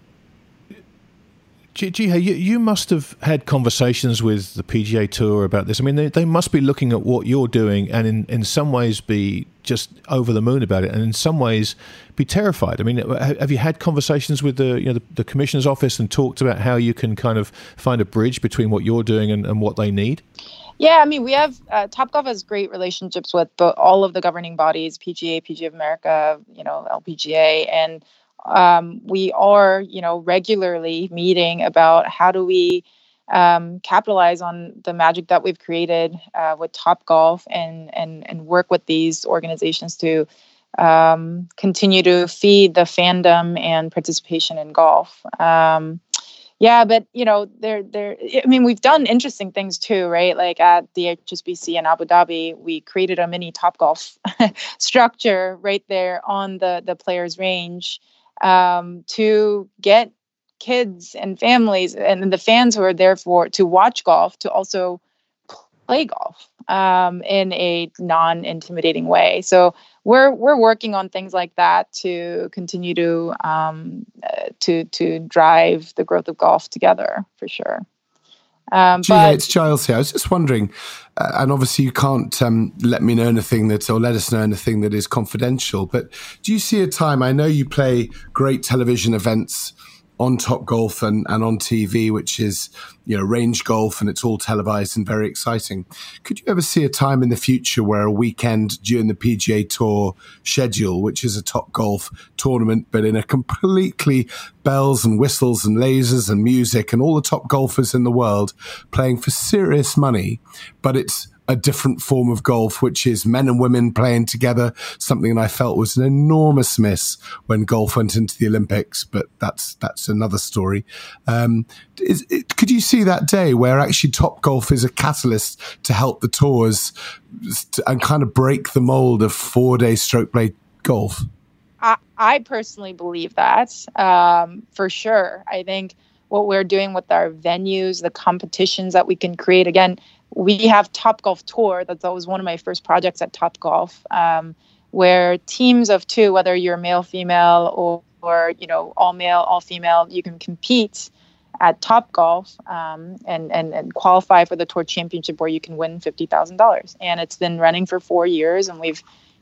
Jihei, you, you must have had conversations with the P G A Tour about this. I mean, they, they must be looking at what you're doing and in, in some ways be just over the moon about it, and in some ways be terrified. I mean, have you had conversations with the you know the, the Commissioner's office and talked about how you can kind of find a bridge between what you're doing and, and what they need? Yeah, I mean, we have uh, Topgolf has great relationships with the, all of the governing bodies, P G A, P G A of America, you know, L P G A, and Um, we are, you know, regularly meeting about how do we um, capitalize on the magic that we've created uh, with Topgolf and and and work with these organizations to um, continue to feed the fandom and participation in golf. Um, yeah, but you know, there there. I mean, we've done interesting things too, right? Like at the H S B C in Abu Dhabi, we created a mini Topgolf structure right there on the the players' range. Um, to get kids and families and the fans who are there for to watch golf to also play golf um, in a non-intimidating way. So we're we're working on things like that to continue to um, uh, to to drive the growth of golf together for sure. Um, Gee, but it's Giles here. I was just wondering, uh, and obviously you can't um, let me know anything that, or let us know anything that is confidential, but do you see a time, I know you play great television events on Topgolf and, and on T V, which is, you know, range golf, and it's all televised and very exciting. Could you ever see a time in the future where a weekend during the P G A Tour schedule, which is a Topgolf tournament, but in a completely bells and whistles and lasers and music and all the top golfers in the world playing for serious money, but it's a different form of golf, which is men and women playing together, something that I felt was an enormous miss when golf went into the Olympics, but that's that's another story. Um, is, it, could you see that day where actually Topgolf is a catalyst to help the tours to, and kind of break the mold of four-day stroke play golf? I, I personally believe that um, for sure. I think what we're doing with our venues, the competitions that we can create, again, we have Topgolf Tour. That, that was one of my first projects at Topgolf, um, where teams of two, whether you're male, female, or, or you know, all male, all female, you can compete at Topgolf um, and, and and qualify for the Tour Championship, where you can win fifty thousand dollars. And it's been running for four years, and we've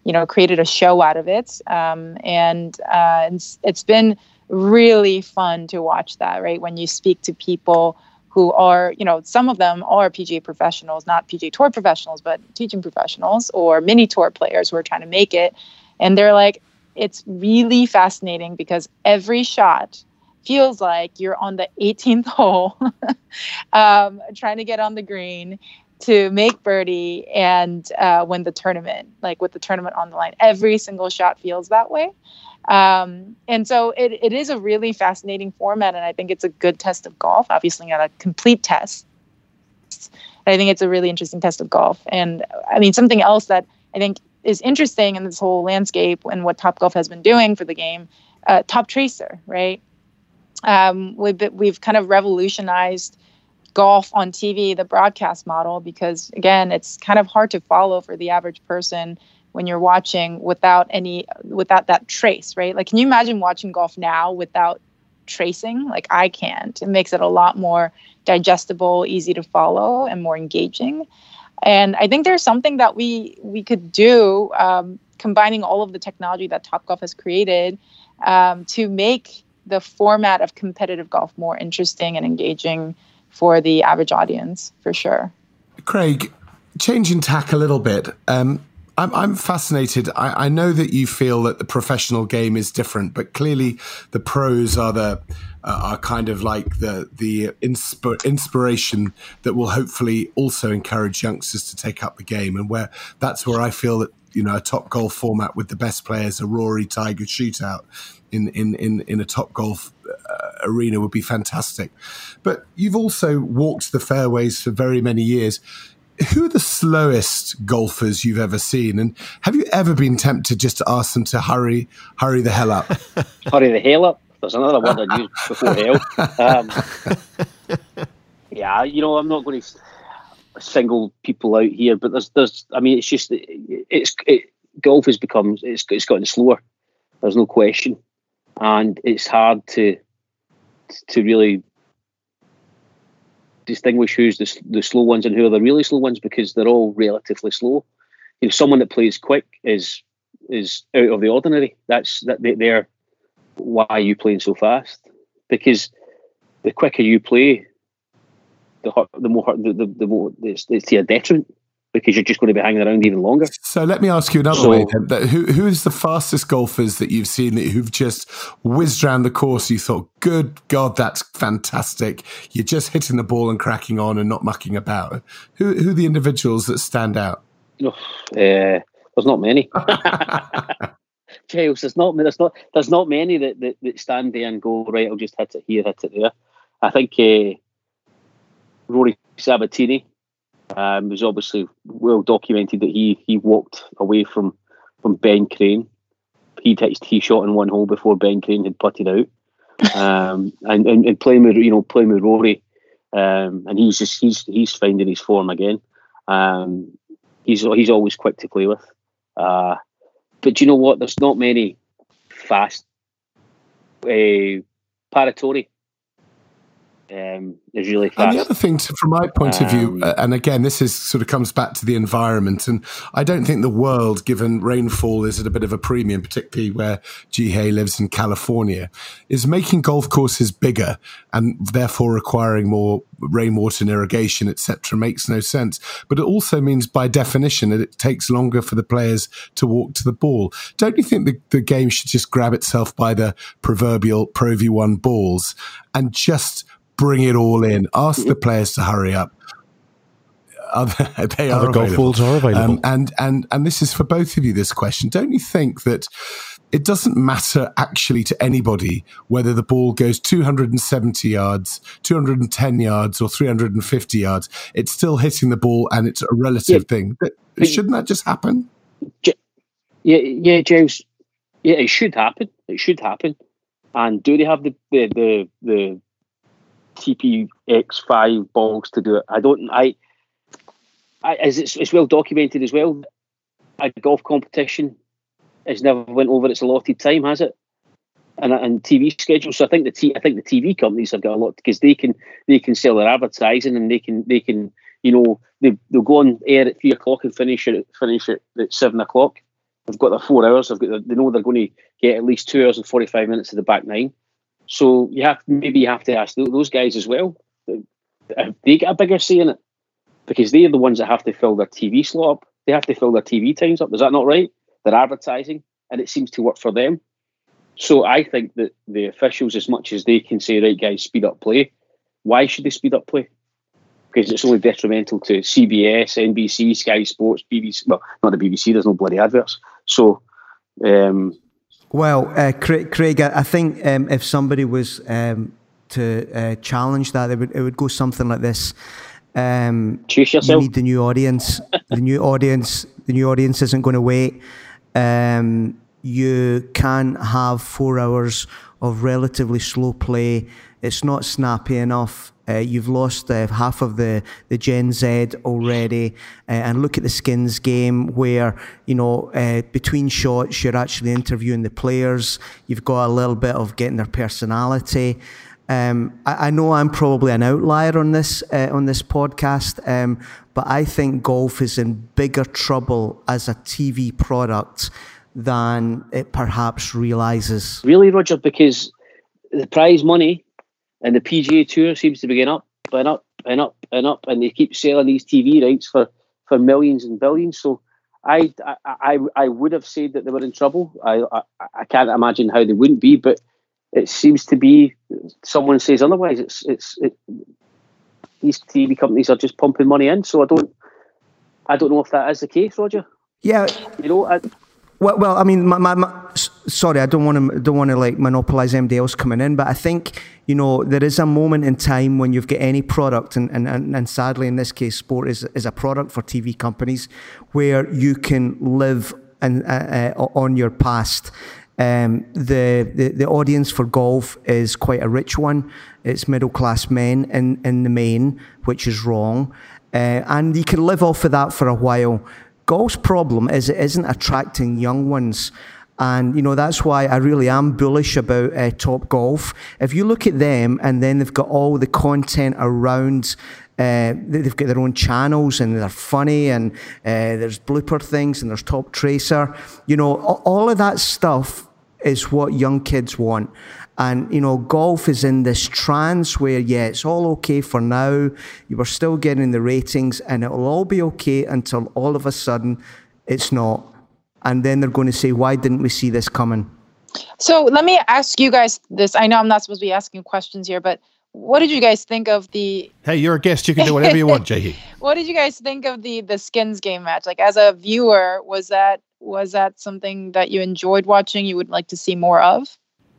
you know, created a show out of it. Um, and uh, it's, it's been really fun to watch that, right? When you speak to people who are, you know, some of them are P G A professionals, not P G A Tour professionals, but teaching professionals or mini tour players who are trying to make it. And they're like, it's really fascinating because every shot feels like you're on the eighteenth hole um, trying to get on the green to make birdie and uh, win the tournament, like with the tournament on the line. Every single shot feels that way. Um, and so it, it is a really fascinating format, and I think it's a good test of golf. Obviously not a complete test. I think it's a really interesting test of golf. And I mean, something else that I think is interesting in this whole landscape and what Topgolf has been doing for the game, uh, Top Tracer, right? Um, we've, been, we've kind of revolutionized golf on T V, the broadcast model, because again, it's kind of hard to follow for the average person when you're watching without any, without that trace, right? Like, can you imagine watching golf now without tracing? Like, I can't. It makes it a lot more digestible, easy to follow, and more engaging. And I think there's something that we we could do, um, combining all of the technology that Topgolf has created, um, to make the format of competitive golf more interesting and engaging for the average audience, for sure. Craig, changing tack a little bit. Um, I'm, I'm fascinated. I, I know that you feel that the professional game is different, but clearly the pros are the uh, are kind of like the the insp- inspiration that will hopefully also encourage youngsters to take up the game. And where that's where I feel that, you know, a Top Golf format with the best players, a Rory Tiger shootout in in in, in a Top Golf uh, arena would be fantastic. But you've also walked the fairways for very many years. Who are the slowest golfers you've ever seen? And have you ever been tempted just to ask them to hurry, hurry the hell up? Hurry the hell up. There's another word I used before hell. Um, yeah, you know, I'm not going to single people out here, but there's, there's. I mean, it's just, it's it, golf has become, it's, it's gotten slower. There's no question, and it's hard to, to really distinguish who's the, the slow ones and who are the really slow ones, because they're all relatively slow. You know, someone that plays quick is is out of the ordinary. That's that they, they're why are you playing so fast? Because the quicker you play, the the more the, the, the more it's, it's to your detriment, because you're just going to be hanging around even longer. So let me ask you another so, way then. That who who is the fastest golfers that you've seen that who've just whizzed around the course? You thought, good God, that's fantastic. You're just hitting the ball and cracking on and not mucking about. Who who are the individuals that stand out? Oh, uh, there's not many. Giles, there's not there's not there's not many that, that, that stand there and go, right, I'll just hit it here, hit it there. I think uh, Rory Sabatini. Um, it was obviously well documented that he he walked away from, from Ben Crane. He'd hit his tee shot in one hole before Ben Crane had putted out. Um, and, and, and playing with you know playing with Rory, um, and he's just he's he's finding his form again. Um, he's he's always quick to play with. Uh, but you know what? There's not many fast. Uh, Paratori. Um, is really fast. And the other thing, to, from my point um, of view, uh, and again, this is sort of comes back to the environment, and I don't think the world, given rainfall, is at a bit of a premium, particularly where Ji Hae lives in California, is making golf courses bigger and therefore requiring more rainwater and irrigation, et cetera, makes no sense. But it also means, by definition, that it takes longer for the players to walk to the ball. Don't you think the, the game should just grab itself by the proverbial Pro V one balls and just bring it all in? Ask the players to hurry up. Other, they are Other golf balls are available. Um, and, and, and this is for both of you, this question. Don't you think that it doesn't matter actually to anybody whether the ball goes two hundred seventy yards, two hundred ten yards, or three hundred fifty yards? It's still hitting the ball, and it's a relative yeah. thing. Shouldn't that just happen? Yeah, yeah, James. Yeah, it should happen. It should happen. And do they have the the the, the T P X five balls to do it? I don't. I. I as it's, it's well documented as well. A golf competition has never went over its allotted time, has it? And and T V schedule. So I think the T. I think the T V companies have got a lot, because they can they can sell their advertising, and they can they can you know they they'll go on air at three o'clock and finish it finish it at seven o'clock. They've got their four hours. They've got their, they know they're going to get at least two hours and forty-five minutes of the back nine. So you have maybe you have to ask those guys as well. Have they get a bigger say in it? Because they're the ones that have to fill their T V slot up. They have to fill their T V times up. Is that not right? They're advertising, and it seems to work for them. So I think that the officials, as much as they can say, right, guys, speed up play, why should they speed up play? Because it's only detrimental to C B S, N B C, Sky Sports, B B C. Well, not the B B C, there's no bloody adverts. So, um, well, uh, Craig, Craig, I think um, if somebody was um, to uh, challenge that, it would, it would go something like this. Um, Choose yourself. You need the new audience. the new audience. The new audience isn't going to wait. Um, you can have four hours of relatively slow play. It's not snappy enough. Uh, you've lost uh, half of the, the Gen Z already. Uh, and look at the Skins game where, you know, uh, between shots, you're actually interviewing the players. You've got a little bit of getting their personality. Um, I, I know I'm probably an outlier on this uh, on this podcast, um, but I think golf is in bigger trouble as a T V product than it perhaps realises. Really, Roger, because the prize money and the P G A Tour seems to be going up and up and up and up, and they keep selling these T V rights for, for millions and billions. So I, I I I would have said that they were in trouble. I I, I can't imagine how they wouldn't be, but it seems to be someone says otherwise. It's it's it, these T V companies are just pumping money in. So I don't I don't know if that is the case, Roger. Yeah, you know. I, Well, well, I mean, my, my, my, sorry, I don't want to don't want to like monopolize anybody else coming in, but I think, you know, there is a moment in time when you've got any product, and and, and sadly in this case, sport is is a product for T V companies, where you can live and uh, uh, on your past. Um, the, the the audience for golf is quite a rich one. It's middle class men in in the main, which is wrong, uh, and you can live off of that for a while. Golf's problem is it isn't attracting young ones. And, you know, that's why I really am bullish about uh, Top Golf. If you look at them and then they've got all the content around, uh, they've got their own channels and they're funny and uh, there's blooper things and there's Top Tracer. You know, all of that stuff is what young kids want. And, you know, golf is in this trance where, yeah, it's all okay for now. You were still getting the ratings and it'll all be okay until all of a sudden it's not. And then they're going to say, why didn't we see this coming? So let me ask you guys this. I know I'm not supposed to be asking questions here, but what did you guys think of the... Hey, you're a guest. You can do whatever you want, Jahee. What did you guys think of the the Skins game match? Like, as a viewer, was that was that something that you enjoyed watching, you would like to see more of?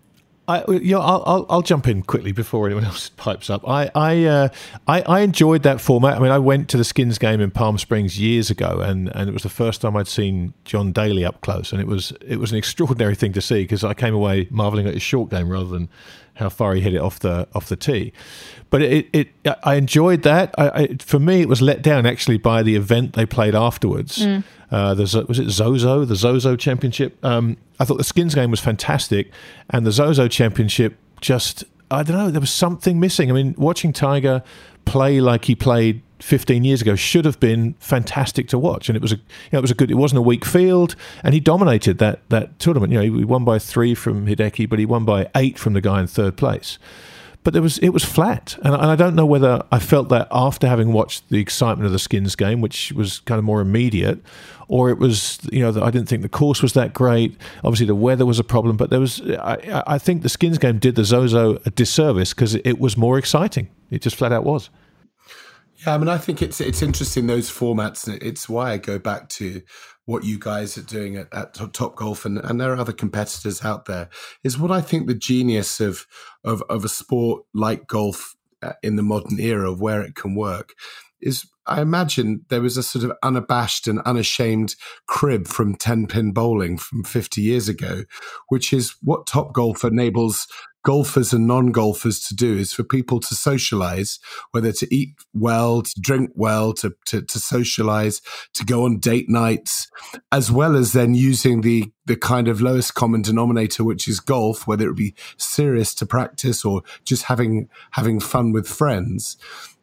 I, you know, I'll, I'll I'll jump in quickly before anyone else pipes up. I I, uh, I I enjoyed that format. I mean, I went to the Skins game in Palm Springs years ago, and, and it was the first time I'd seen John Daly up close, and it was it was an extraordinary thing to see because I came away marveling at his short game rather than how far he hit it off the off the tee. But it it I enjoyed that. I, I, for me, it was let down actually by the event they played afterwards. Mm. Uh, there's a, was it Zozo, the Zozo Championship? Um, I thought the Skins game was fantastic, and the Zozo Championship just, I don't know, there was something missing. I mean, watching Tiger play like he played fifteen years ago should have been fantastic to watch, and it was a, you know, it was a good, it wasn't a weak field, and he dominated that that tournament. You know, he won by three from Hideki, but he won by eight from the guy in third place. But there was it was flat, and, and I don't know whether I felt that after having watched the excitement of the Skins game, which was kind of more immediate, or it was, you know, that I didn't think the course was that great. Obviously, the weather was a problem, but there was. I, I think the Skins game did the Zozo a disservice because it was more exciting. It just flat out was. Yeah, I mean, I think it's it's interesting, those formats. It's why I go back to what you guys are doing at, at Top Golf, and, and there are other competitors out there, is what I think the genius of, of, of a sport like golf in the modern era, of where it can work, is I imagine there was a sort of unabashed and unashamed crib from ten-pin bowling from fifty years ago, which is what Top Golf enables golfers and non-golfers to do, is for people to socialize, whether to eat well, to drink well, to, to, to socialize, to go on date nights, as well as then using the, the kind of lowest common denominator, which is golf, whether it be serious to practice or just having, having fun with friends.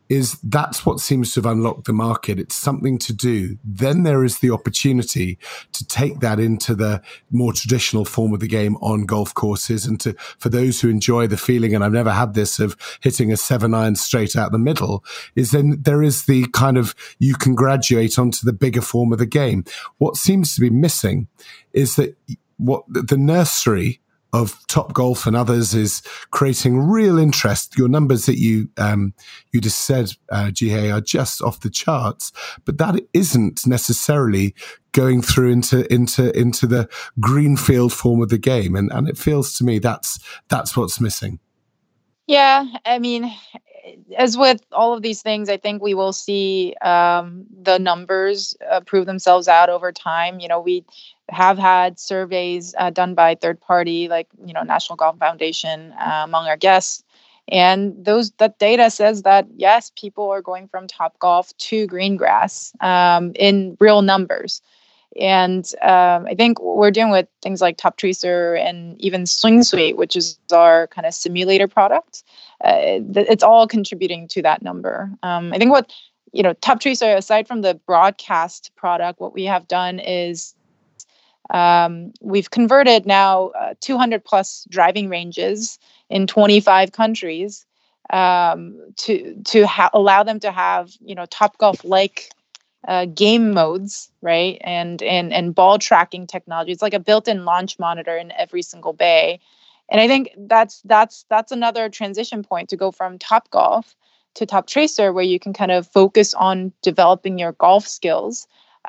is that's what seems to have unlocked the market. It's something to do. Then there is the opportunity to take that into the more traditional form of the game on golf courses, and to, for those who enjoy the feeling, and I've never had this, of hitting a seven iron straight out the middle, is then there is the kind of, you can graduate onto the bigger form of the game. What seems to be missing is that what the nursery of Topgolf and others is creating real interest. Your numbers that you um, you just said, uh, Jihye, are just off the charts, but that isn't necessarily going through into into into the greenfield form of the game, and and it feels to me that's that's what's missing. Yeah, I mean, as with all of these things, I think we will see um, the numbers uh, prove themselves out over time. You know, we have had surveys uh, done by third party, like, you know, National Golf Foundation, uh, among our guests. And those that data says that, yes, people are going from Topgolf to Greengrass um, in real numbers. And um, I think we're dealing with things like Toptracer and even SwingSuite, which is our kind of simulator product. Uh, it's all contributing to that number. Um, I think what, you know, Toptracer, aside from the broadcast product, what we have done is um, we've converted now uh, two hundred plus driving ranges in twenty-five countries um, to to ha- allow them to have, you know, Topgolf-like Uh, game modes, right? And, and, and ball tracking technology. It's like a built-in launch monitor in every single bay. And I think that's, that's, that's another transition point to go from Topgolf to Toptracer, where you can kind of focus on developing your golf skills.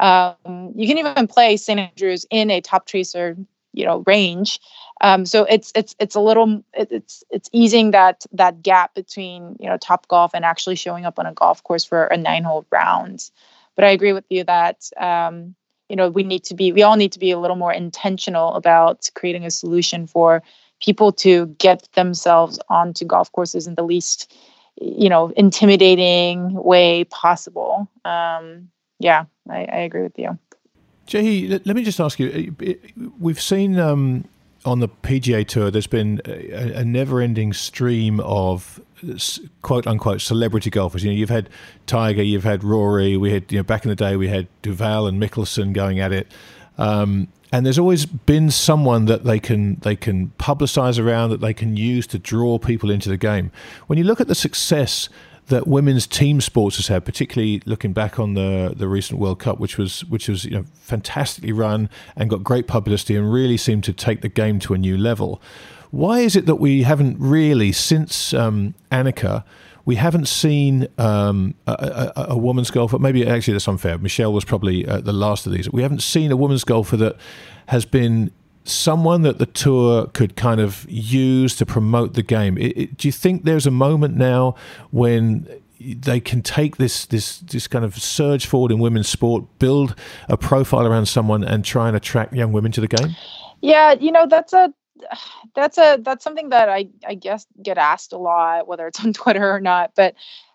Um, you can even play Saint Andrews in a Toptracer, you know, range. Um, so it's, it's, it's a little, it, it's, it's easing that, that gap between, you know, Topgolf and actually showing up on a golf course for a nine hole round. But I agree with you that, um, you know, we need to be, we all need to be a little more intentional about creating a solution for people to get themselves onto golf courses in the least, you know, intimidating way possible. Um, yeah, I, I agree with you. Jihye, let me just ask you, we've seen um, on the P G A Tour, there's been a, a never-ending stream of quote-unquote celebrity golfers. You know, you've had Tiger, you've had Rory, we had, you know, back in the day we had Duval and Mickelson going at it. Um, and there's always been someone that they can they can publicize around, that they can use to draw people into the game. When you look at the success that women's team sports has had, particularly looking back on the the recent World Cup, which was which was you know fantastically run and got great publicity and really seemed to take the game to a new level. Why is it that we haven't really, since um, Annika, we haven't seen um, a, a, a woman's golfer? Maybe actually that's unfair. Michelle was probably uh, the last of these. We haven't seen a women's golfer that has been someone that the tour could kind of use to promote the game. It, it, do you think there's a moment now when they can take this this this kind of surge forward in women's sport, build a profile around someone, and try and attract young women to the game? Yeah, you know, that's a that's a that's something that I I guess get asked a lot, whether it's on Twitter or not. But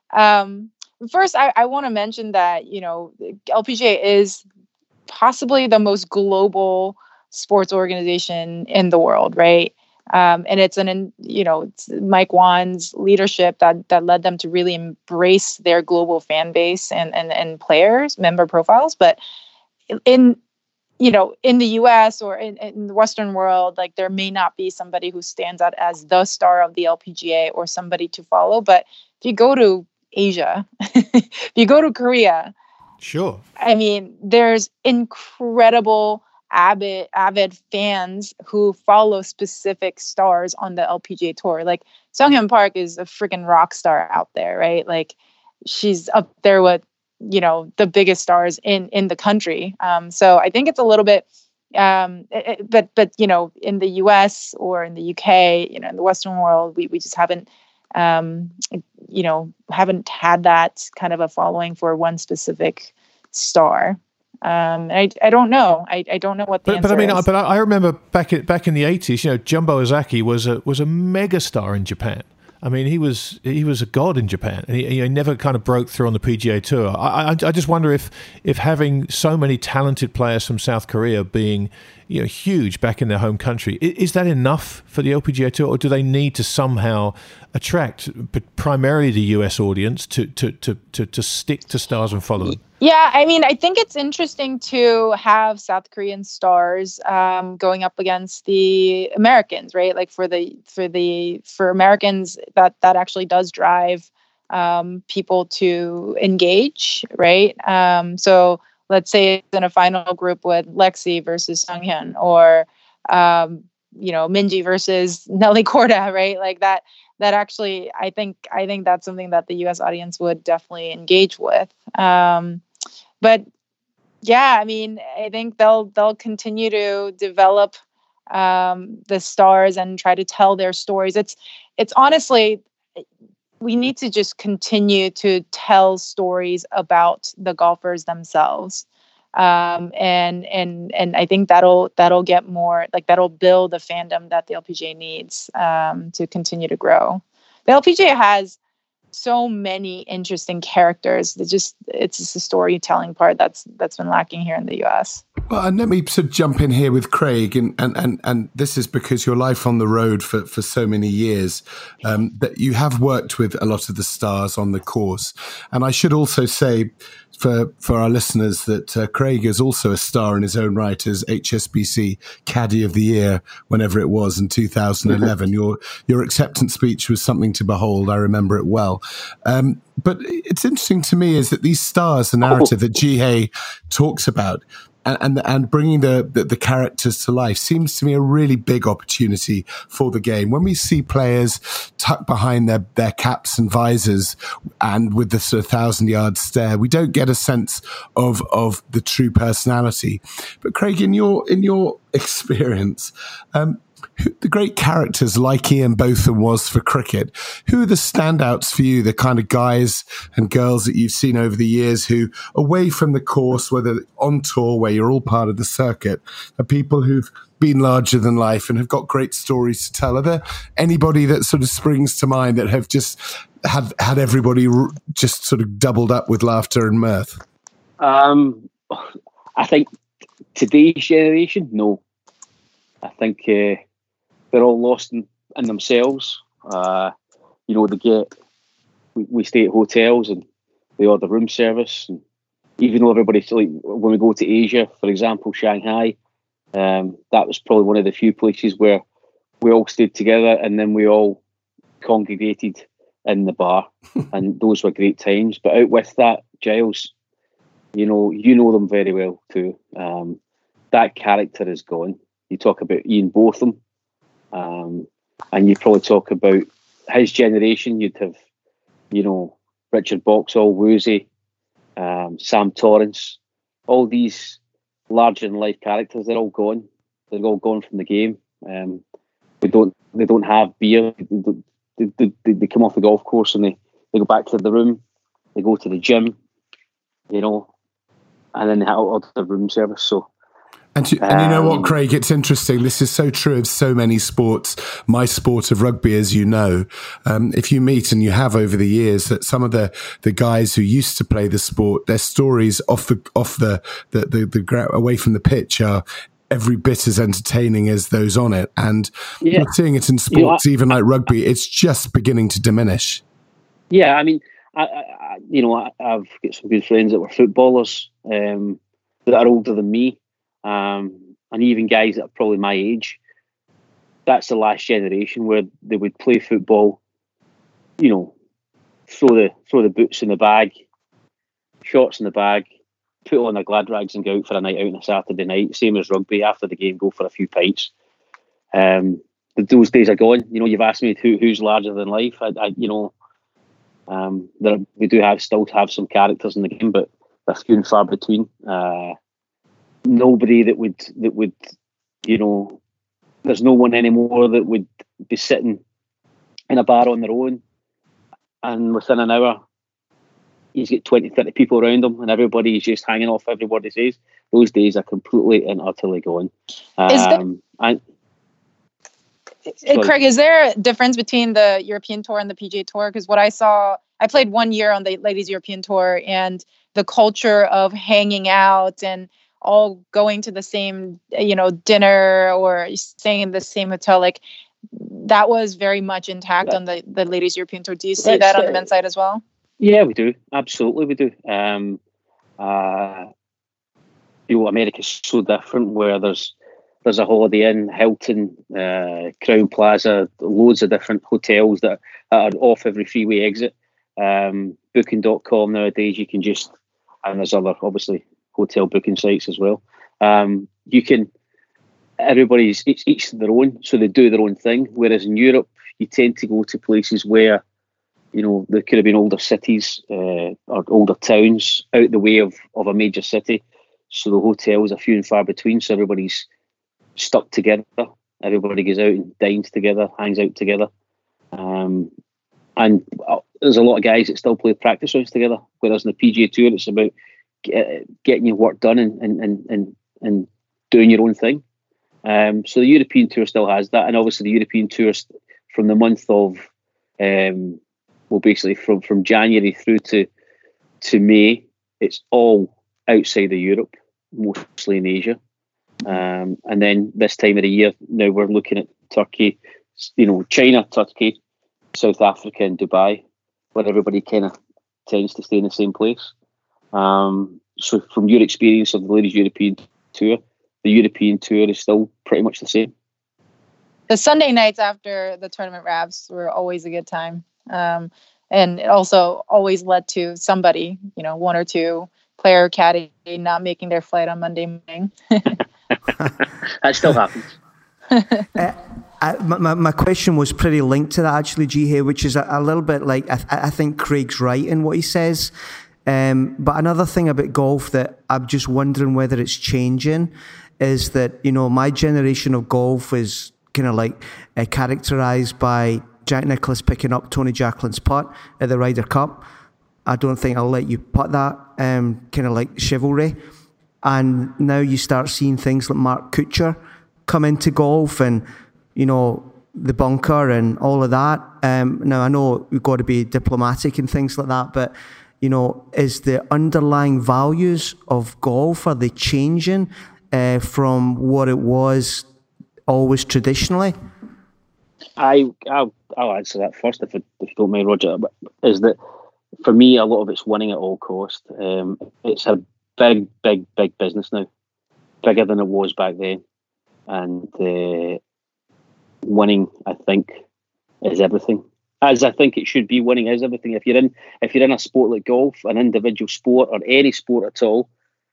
um, first, I, I want to mention that, you know, L P G A is possibly the most global sports organization in the world, right? Um, and it's an, you know, it's Mike Wan's leadership that that led them to really embrace their global fan base and and and players, member profiles. But in you know, in the U S or in, in the Western world, like, there may not be somebody who stands out as the star of the L P G A or somebody to follow. But if you go to Asia, if you go to Korea, sure. I mean, there's incredible avid avid fans who follow specific stars on the L P G A Tour. Like, Sunghyun Park is a freaking rock star out there, right? Like, she's up there with, you know, the biggest stars in, in the country. Um, so I think it's a little bit, um, it, it, but, but, you know, in the U S or in the U K, you know, in the Western world, we, we just haven't, um, you know, haven't had that kind of a following for one specific star. Um, I, I don't know. I, I don't know what the but, answer but I mean, is. but I remember back in, back in the eighties, you know, Jumbo Ozaki was a, was a mega star in Japan. I mean, he was he was a god in Japan, and he, he never kind of broke through on the P G A Tour. I, I, I just wonder if if having so many talented players from South Korea being, you know, huge back in their home country, is, is that enough for the L P G A Tour, or do they need to somehow attract primarily the U S audience to to to to, to stick to stars and follow them? Yeah, I mean, I think it's interesting to have South Korean stars um, going up against the Americans, right? Like for the for the for Americans, that that actually does drive um, people to engage, right? Um, so let's say it's in a final group with Lexi versus Sunghyun, or um, you know, Minji versus Nelly Korda, right? Like that. That actually, I think, I think that's something that the U S audience would definitely engage with. Um, but yeah, I mean, I think they'll they'll continue to develop um, the stars and try to tell their stories. It's it's honestly, we need to just continue to tell stories about the golfers themselves. Um, and and and I think that'll that'll get more, like that'll build the fandom that the L P G A needs um, to continue to grow. The L P G A has so many interesting characters. That just it's just the storytelling part that's that's been lacking here in the U S. Well, and let me sort of jump in here with Craig, and and and, and this is because your life on the road for, for so many years, um, that you have worked with a lot of the stars on the course. And I should also say, for for our listeners, that uh, Craig is also a star in his own right as H S B C Caddy of the Year, whenever it was in two thousand eleven. your your acceptance speech was something to behold. I remember it well. Um, but it's interesting to me is that these stars, the narrative that Ji-hae talks about, and, and and bringing the, the the characters to life, seems to me a really big opportunity for the game. When we see players tucked behind their, their caps and visors and with the sort of thousand yard stare, we don't get a sense of of the true personality. But Craig, in your in your experience, um, who, the great characters like Ian Botham was for cricket, who are the standouts for you, the kind of guys and girls that you've seen over the years who, away from the course, whether on tour where you're all part of the circuit, are people who've been larger than life and have got great stories to tell? Are there anybody that sort of springs to mind that have just had, had everybody just sort of doubled up with laughter and mirth? Um, I think today's generation, no. I think uh, they're all lost in, in themselves. Uh, you know, they get, we, we stay at hotels and they order room service. And even though everybody's like, when we go to Asia, for example, Shanghai, um, that was probably one of the few places where we all stayed together and then we all congregated in the bar. And those were great times. But out with that, Giles, you know, you know them very well too. Um, that character is gone. You talk about Ian Botham, um, and you probably talk about his generation. You'd have, you know, Richard Boxall, Woozy, um, Sam Torrance, all these larger-than-life characters. They're all gone. They're all gone from the game. Um, they don't. They don't have beer. They, they, they, they come off the golf course and they, they go back to the room. They go to the gym, you know, and then they have all the room service. So. And you, and you know what, Craig, it's interesting. This is so true of so many sports. My sport of rugby, as you know, um, if you meet, and you have over the years, that some of the, the guys who used to play the sport, their stories off the off the the, the, the away from the pitch are every bit as entertaining as those on it. And yeah. We're seeing it in sports, you know, I, even like rugby. It's just beginning to diminish. Yeah, I mean, I, I you know, I, I've got some good friends that were footballers um, that are older than me. Um, and even guys that are probably my age, that's the last generation where they would play football, you know, throw the throw the boots in the bag, shorts in the bag, put on their glad rags and go out for a night out on a Saturday night. Same as rugby, after the game, go for a few pints. Um, those days are gone. You know, you've asked me who, who's larger than life. I, I you know, um, there, we do have still have some characters in the game, but they're few and far between. Uh, Nobody that would that would, you know, there's no one anymore that would be sitting in a bar on their own, and within an hour, he's got twenty, thirty people around him, and everybody's just hanging off everybody says. Those days are completely and utterly gone. Um, Is there, and Uh, Craig, is there a difference between the European Tour and the P G A Tour? Because what I saw, I played one year on the Ladies European Tour, and the culture of hanging out and all going to the same, you know, dinner or staying in the same hotel, like that was very much intact on the, the Ladies European Tour. Do you see that on the men's side as well? Yeah, we do. Absolutely, we do. Um, uh, you know, America's so different, where there's there's a Holiday Inn, Hilton, uh, Crown Plaza, loads of different hotels that are off every freeway exit. Um, booking dot com nowadays, you can just, and there's other, obviously, hotel booking sites as well. Um, you can, everybody's, each, each their own, so they do their own thing. Whereas in Europe, you tend to go to places where, you know, there could have been older cities uh, or older towns out the way of, of a major city. So the hotels are few and far between, so everybody's stuck together. Everybody goes out and dines together, hangs out together. Um, and uh, there's a lot of guys that still play practice rounds together, whereas in the P G A Tour, it's about get, getting your work done and, and, and, and, and doing your own thing. Um, so the European Tour still has that. And obviously the European Tour from the month of, um, well, basically from, from January through to, to May, it's all outside of Europe, mostly in Asia. Um, and then this time of the year, now we're looking at Turkey, you know, China, Turkey, South Africa and Dubai, where everybody kind of tends to stay in the same place. Um, so from your experience of the Ladies European Tour, the European Tour is still pretty much the same. The Sunday nights after the tournament wraps were always a good time. Um, and it also always led to somebody, you know, one or two player caddy not making their flight on Monday morning. That still happens. uh, I, my, my question was pretty linked to that, actually, G. which is a, a little bit like, I, I think Craig's right in what he says. Um, but another thing about golf that I'm just wondering whether it's changing is that, you know, my generation of golf is kind of like uh, characterised by Jack Nicklaus picking up Tony Jacklин's putt at the Ryder Cup. I don't think I'll let you putt that, um, kind of like chivalry. And now you start seeing things like Mark Kuchar come into golf and, you know, the bunker and all of that. Um, now, I know we've got to be diplomatic and things like that, but, you know, is the underlying values of golf, are they changing uh, from what it was always traditionally? I, I'll, I'll answer that first, if, it, if you don't mind, Roger. Is that, for me, a lot of it's winning at all cost. Um, it's a big, big, big business now, bigger than it was back then. And uh, winning, I think, is everything. As I think it should be, winning is everything. If you're in, if you're in a sport like golf, an individual sport, or any sport at all,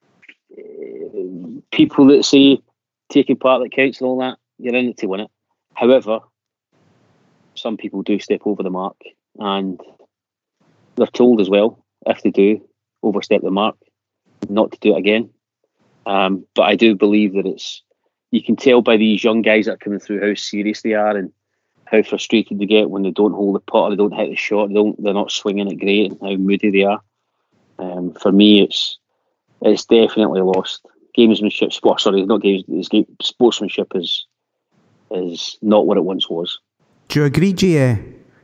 uh, people that say taking part that counts and all that, you're in it to win it. However, some people do step over the mark, and they're told as well, if they do overstep the mark, not to do it again. Um, but I do believe that it's, you can tell by these young guys that are coming through how serious they are and how frustrated they get when they don't hold the putt or they don't hit the shot, they don't, they're not swinging it great, and how moody they are. Um, for me, it's it's definitely lost. Gamesmanship, sport, sorry, not games, it's game, sportsmanship is is not what it once was. Do you agree, Gia?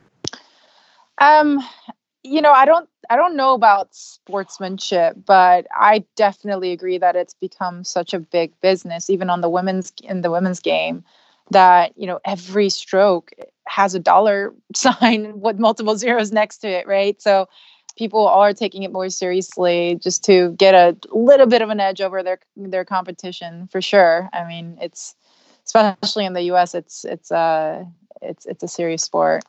Um, you know, I don't, I don't know about sportsmanship, but I definitely agree that it's become such a big business, even on the women's in the women's game, that, you know, every stroke has a dollar sign with multiple zeros next to it, right? So people are taking it more seriously just to get a little bit of an edge over their their competition, for sure. I mean, it's, especially in the U S, it's it's uh it's it's a serious sport.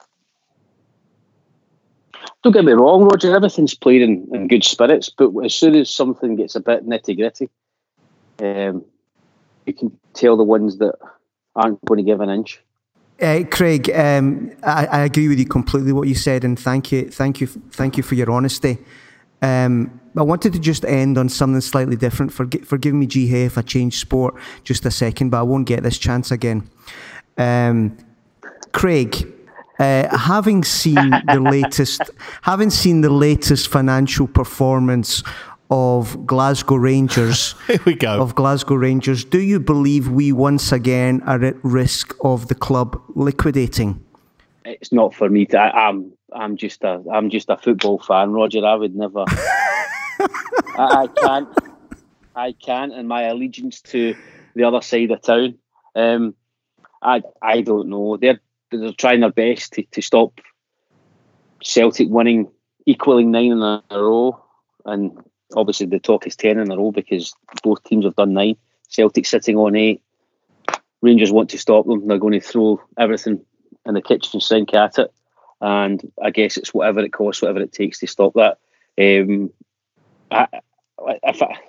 Don't get me wrong, Roger, everything's played in, in good spirits, but as soon as something gets a bit nitty-gritty, um, you can tell the ones that aren't going to give an inch. Uh, Craig, um, I, I agree with you completely what you said, and thank you, thank you, thank you for your honesty. Um, I wanted to just end on something slightly different. Forgive, forgive me, G. if I change sport just a second, but I won't get this chance again. Um, Craig, uh, having seen the latest, having seen the latest financial performance of Glasgow Rangers. Here we go. Of Glasgow Rangers. Do you believe we once again are at risk of the club liquidating? It's not for me to. I, I'm. I'm just a. I'm just a football fan, Roger. I would never. I, I can't. I can't, and my allegiance to the other side of town. Um, I. I don't know. They're. They're trying their best to, to stop Celtic winning, equaling nine in a row, and obviously the talk is ten in a row because both teams have done nine. Celtic sitting on eight. Rangers want to stop them. They're going to throw everything in the kitchen sink at it, and I guess it's whatever it costs, whatever it takes to stop that. Um, I, if I,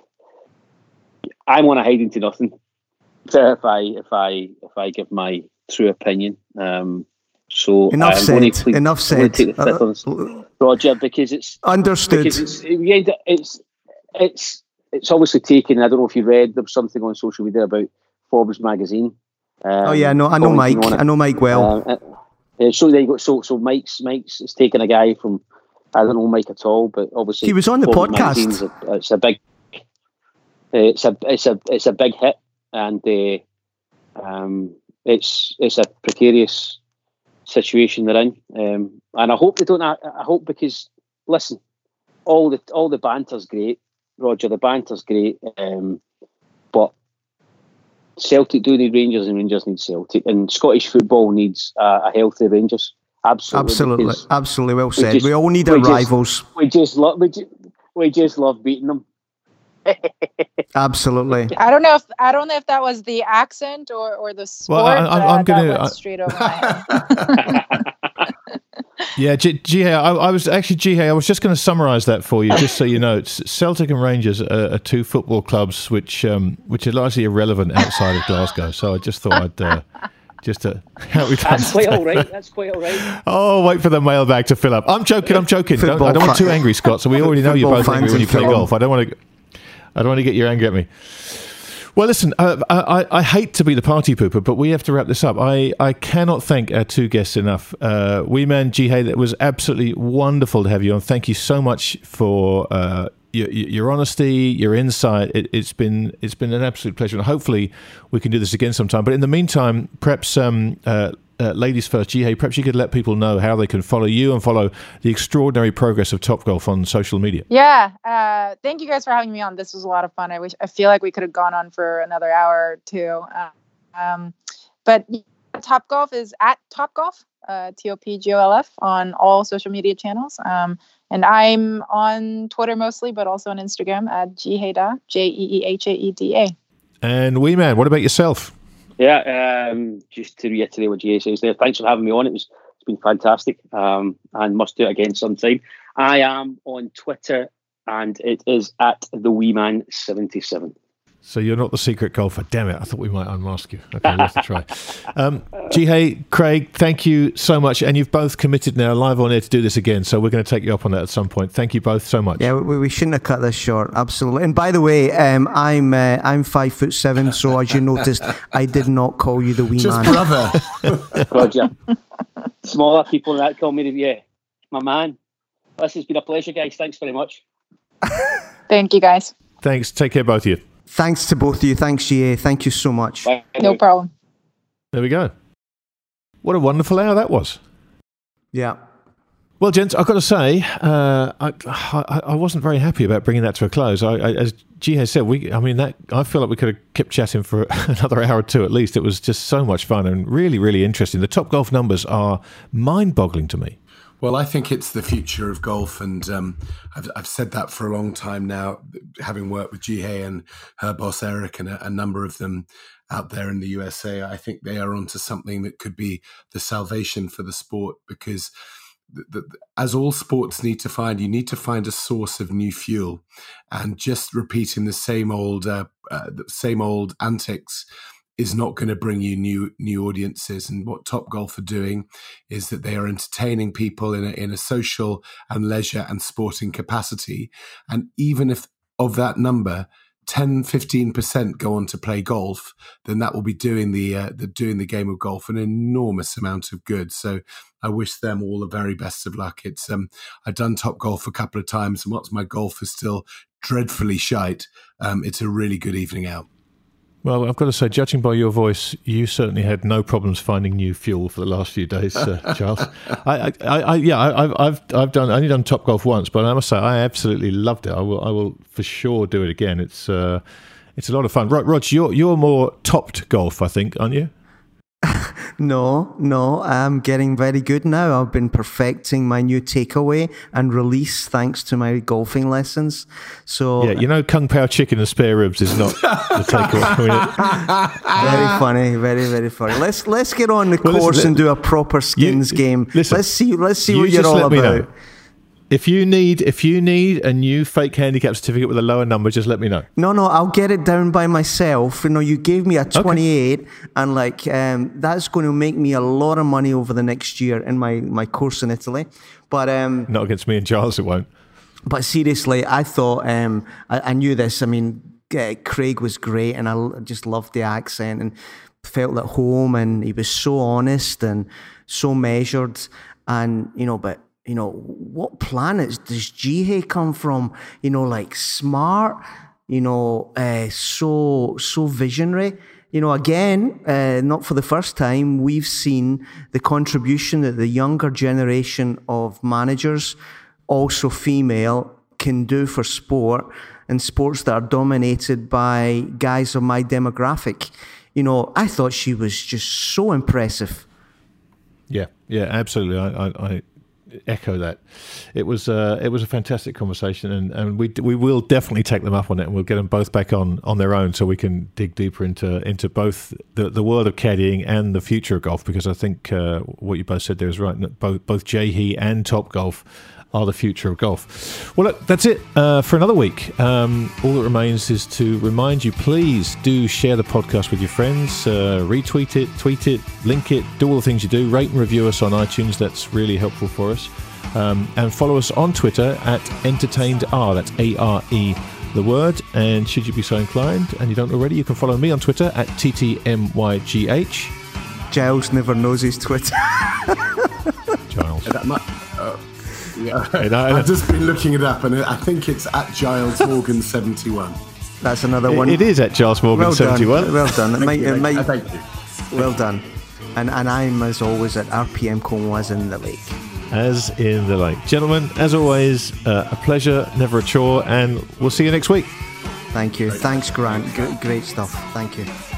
I'm on a hiding to nothing. If I if I if I give my true opinion, um, so enough I'm said. going to plead, Enough said. take the fifth uh, on Roger, because it's understood. Because it's, it's it's it's obviously taken. I don't know if you read. There was something on social media about Forbes magazine. Um, oh yeah, no, I know Mike. I know Mike well. Um, uh, so they got so so Mike's Mike's it's taken a guy from, I don't know Mike at all, but obviously he was on the Forbes podcast. A, it's a big, uh, it's a it's a it's a big hit, and uh, um, it's it's a precarious situation they're in, um, and I hope they don't. I, I hope because listen, all the all the banter's great, Roger. The banter's great, um, but Celtic do need Rangers, and Rangers need Celtic, and Scottish football needs uh, a healthy Rangers. Absolutely, absolutely, absolutely. Well said. We, just, we all need our we rivals. Just, we just love. We just, we just love beating them. Absolutely. I don't know if I don't know if that was the accent or, or the sport. Well, I, I, I'm going to straight over my head. Yeah, G- Jihei, I, I was actually Jihei. I was just going to summarise that for you, just so you know. It's Celtic and Rangers are, are two football clubs which um, which are largely irrelevant outside of Glasgow. So I just thought I'd uh, just uh, how we That's quite all right. That's quite all right. Oh, wait for the mailbag to fill up. I'm joking. I'm joking. Don't, I don't want too angry, Scott. So we already know you're both angry when you play golf. I don't want to. I don't want to get your anger at me. Well, listen, uh, I, I hate to be the party pooper, but we have to wrap this up. I, I cannot thank our two guests enough. Uh, Wee Man, Jihei, that was absolutely wonderful to have you on. Thank you so much for uh, your, your honesty, your insight. It, it's been it's been an absolute pleasure, and hopefully we can do this again sometime. But in the meantime, perhaps um, uh, uh, ladies first, Jihei, perhaps you could let people know how they can follow you and follow the extraordinary progress of Topgolf on social media. Yeah, uh, thank you guys for having me on. This was a lot of fun. I wish I feel like we could have gone on for another hour or two. Uh, um, but Topgolf is at Topgolf, uh, T O P G O L F, on all social media channels. Um, and I'm on Twitter mostly, but also on Instagram at Jiheida, J E E H A E D A. And Wee Man, what about yourself? Yeah, um, just to reiterate what Jihei says there, thanks for having me on. It was it's been fantastic, um, and must do it again sometime. I am on Twitter, and it is at the Wee Man seventy-seven. So you're not the secret golfer. Damn it! I thought we might unmask you. Okay, we'll have to try. Um, Jihei, Craig, thank you so much, and you've both committed now live on air to do this again. So we're going to take you up on that at some point. Thank you both so much. Yeah, we, we shouldn't have cut this short. Absolutely. And by the way, um, I'm uh, I'm five foot seven, so as you noticed, I did not call you the Wee Just Man. brother. Roger. Smaller people than that call me the yeah, my man. This has been a pleasure, guys. Thanks very much. Thank you, guys. Thanks. Take care, both of you. Thanks to both of you. Thanks, G A. Thank you so much. Bye. No problem. There we go. What a wonderful hour that was. Yeah. Well, gents, I've got to say, uh, I, I I wasn't very happy about bringing that to a close. I, I, as Jihei said, we I mean that I feel like we could have kept chatting for another hour or two at least. It was just so much fun and really, really interesting. The Topgolf numbers are mind-boggling to me. Well, I think it's the future of golf, and um, I've, I've said that for a long time now, having worked with Jihei and her boss Eric and a, a number of them out there in the U S A. I think they are onto something that could be the salvation for the sport, because the, the, as all sports need to find, you need to find a source of new fuel, and just repeating the same old, uh, uh, the same old antics is not going to bring you new new audiences. And what Topgolf are doing is that they are entertaining people in a, in a social and leisure and sporting capacity. And even if of that number, ten, fifteen percent go on to play golf, then that will be doing the, uh, the doing the game of golf an enormous amount of good. So I wish them all the very best of luck. It's um, I've done Topgolf a couple of times, and whilst my golf is still dreadfully shite, um, it's a really good evening out. Well, I've got to say, judging by your voice, you certainly had no problems finding new fuel for the last few days, uh, Charles. I, I, I, yeah, I, I've, I've, I've done, only done Top Golf once, but I must say, I absolutely loved it. I will, I will for sure do it again. It's, uh, it's a lot of fun. Rog, Rog, you're, you're more topped golf, I think, aren't you? No, no, I'm getting very good now. I've been perfecting my new takeaway and release thanks to my golfing lessons. So yeah, you know, Kung Pao chicken and spare ribs is not the takeaway. Very funny, very very funny. Let's let's get on the well, course listen, and do a proper skins you, game. Listen, let's see, let's see you what you're just all let me about. know. If you need, if you need a new fake handicap certificate with a lower number, just let me know. No, no, I'll get it down by myself. You know, you gave me a twenty-eight, okay. and like um, that's going to make me a lot of money over the next year in my, my course in Italy. But um, not against me and Charles, it won't. But seriously, I thought um, I, I knew this. I mean, uh, Craig was great, and I just loved the accent and felt at home. And he was so honest and so measured, and you know, but. You know, what planets does Jihei come from? You know, like smart, you know, uh, so so visionary. You know, again, uh, not for the first time, we've seen the contribution that the younger generation of managers, also female, can do for sport and sports that are dominated by guys of my demographic. You know, I thought she was just so impressive. Yeah, yeah, absolutely. I, I, I echo that. It was uh, it was a fantastic conversation, and, and we we will definitely take them up on it, and we'll get them both back on, on their own, so we can dig deeper into into both the, the world of caddying and the future of golf. Because I think uh, what you both said there is right. Both both Jihei and Top Golf are the future of golf. Well, look, that's it uh, for another week. Um, all that remains is to remind you, please do share the podcast with your friends, uh, retweet it, tweet it, link it, do all the things you do, rate and review us on iTunes. That's really helpful for us. Um, and follow us on Twitter at EntertainedR, that's A R E the word. And should you be so inclined, and you don't already, you can follow me on Twitter at T T M Y G H. Giles never knows his Twitter. Giles. Yeah, I've just been looking it up, and I think it's at Giles Morgan seventy-one. That's another one. It, it is at Giles Morgan well seventy-one. Done. Well done. It might, you, it might, thank you. Well done. And and I'm, as always, at R P M Como as in the lake. As in the lake. Gentlemen, as always, uh, a pleasure, never a chore, and we'll see you next week. Thank you. Thanks, Grant. G- great stuff. Thank you.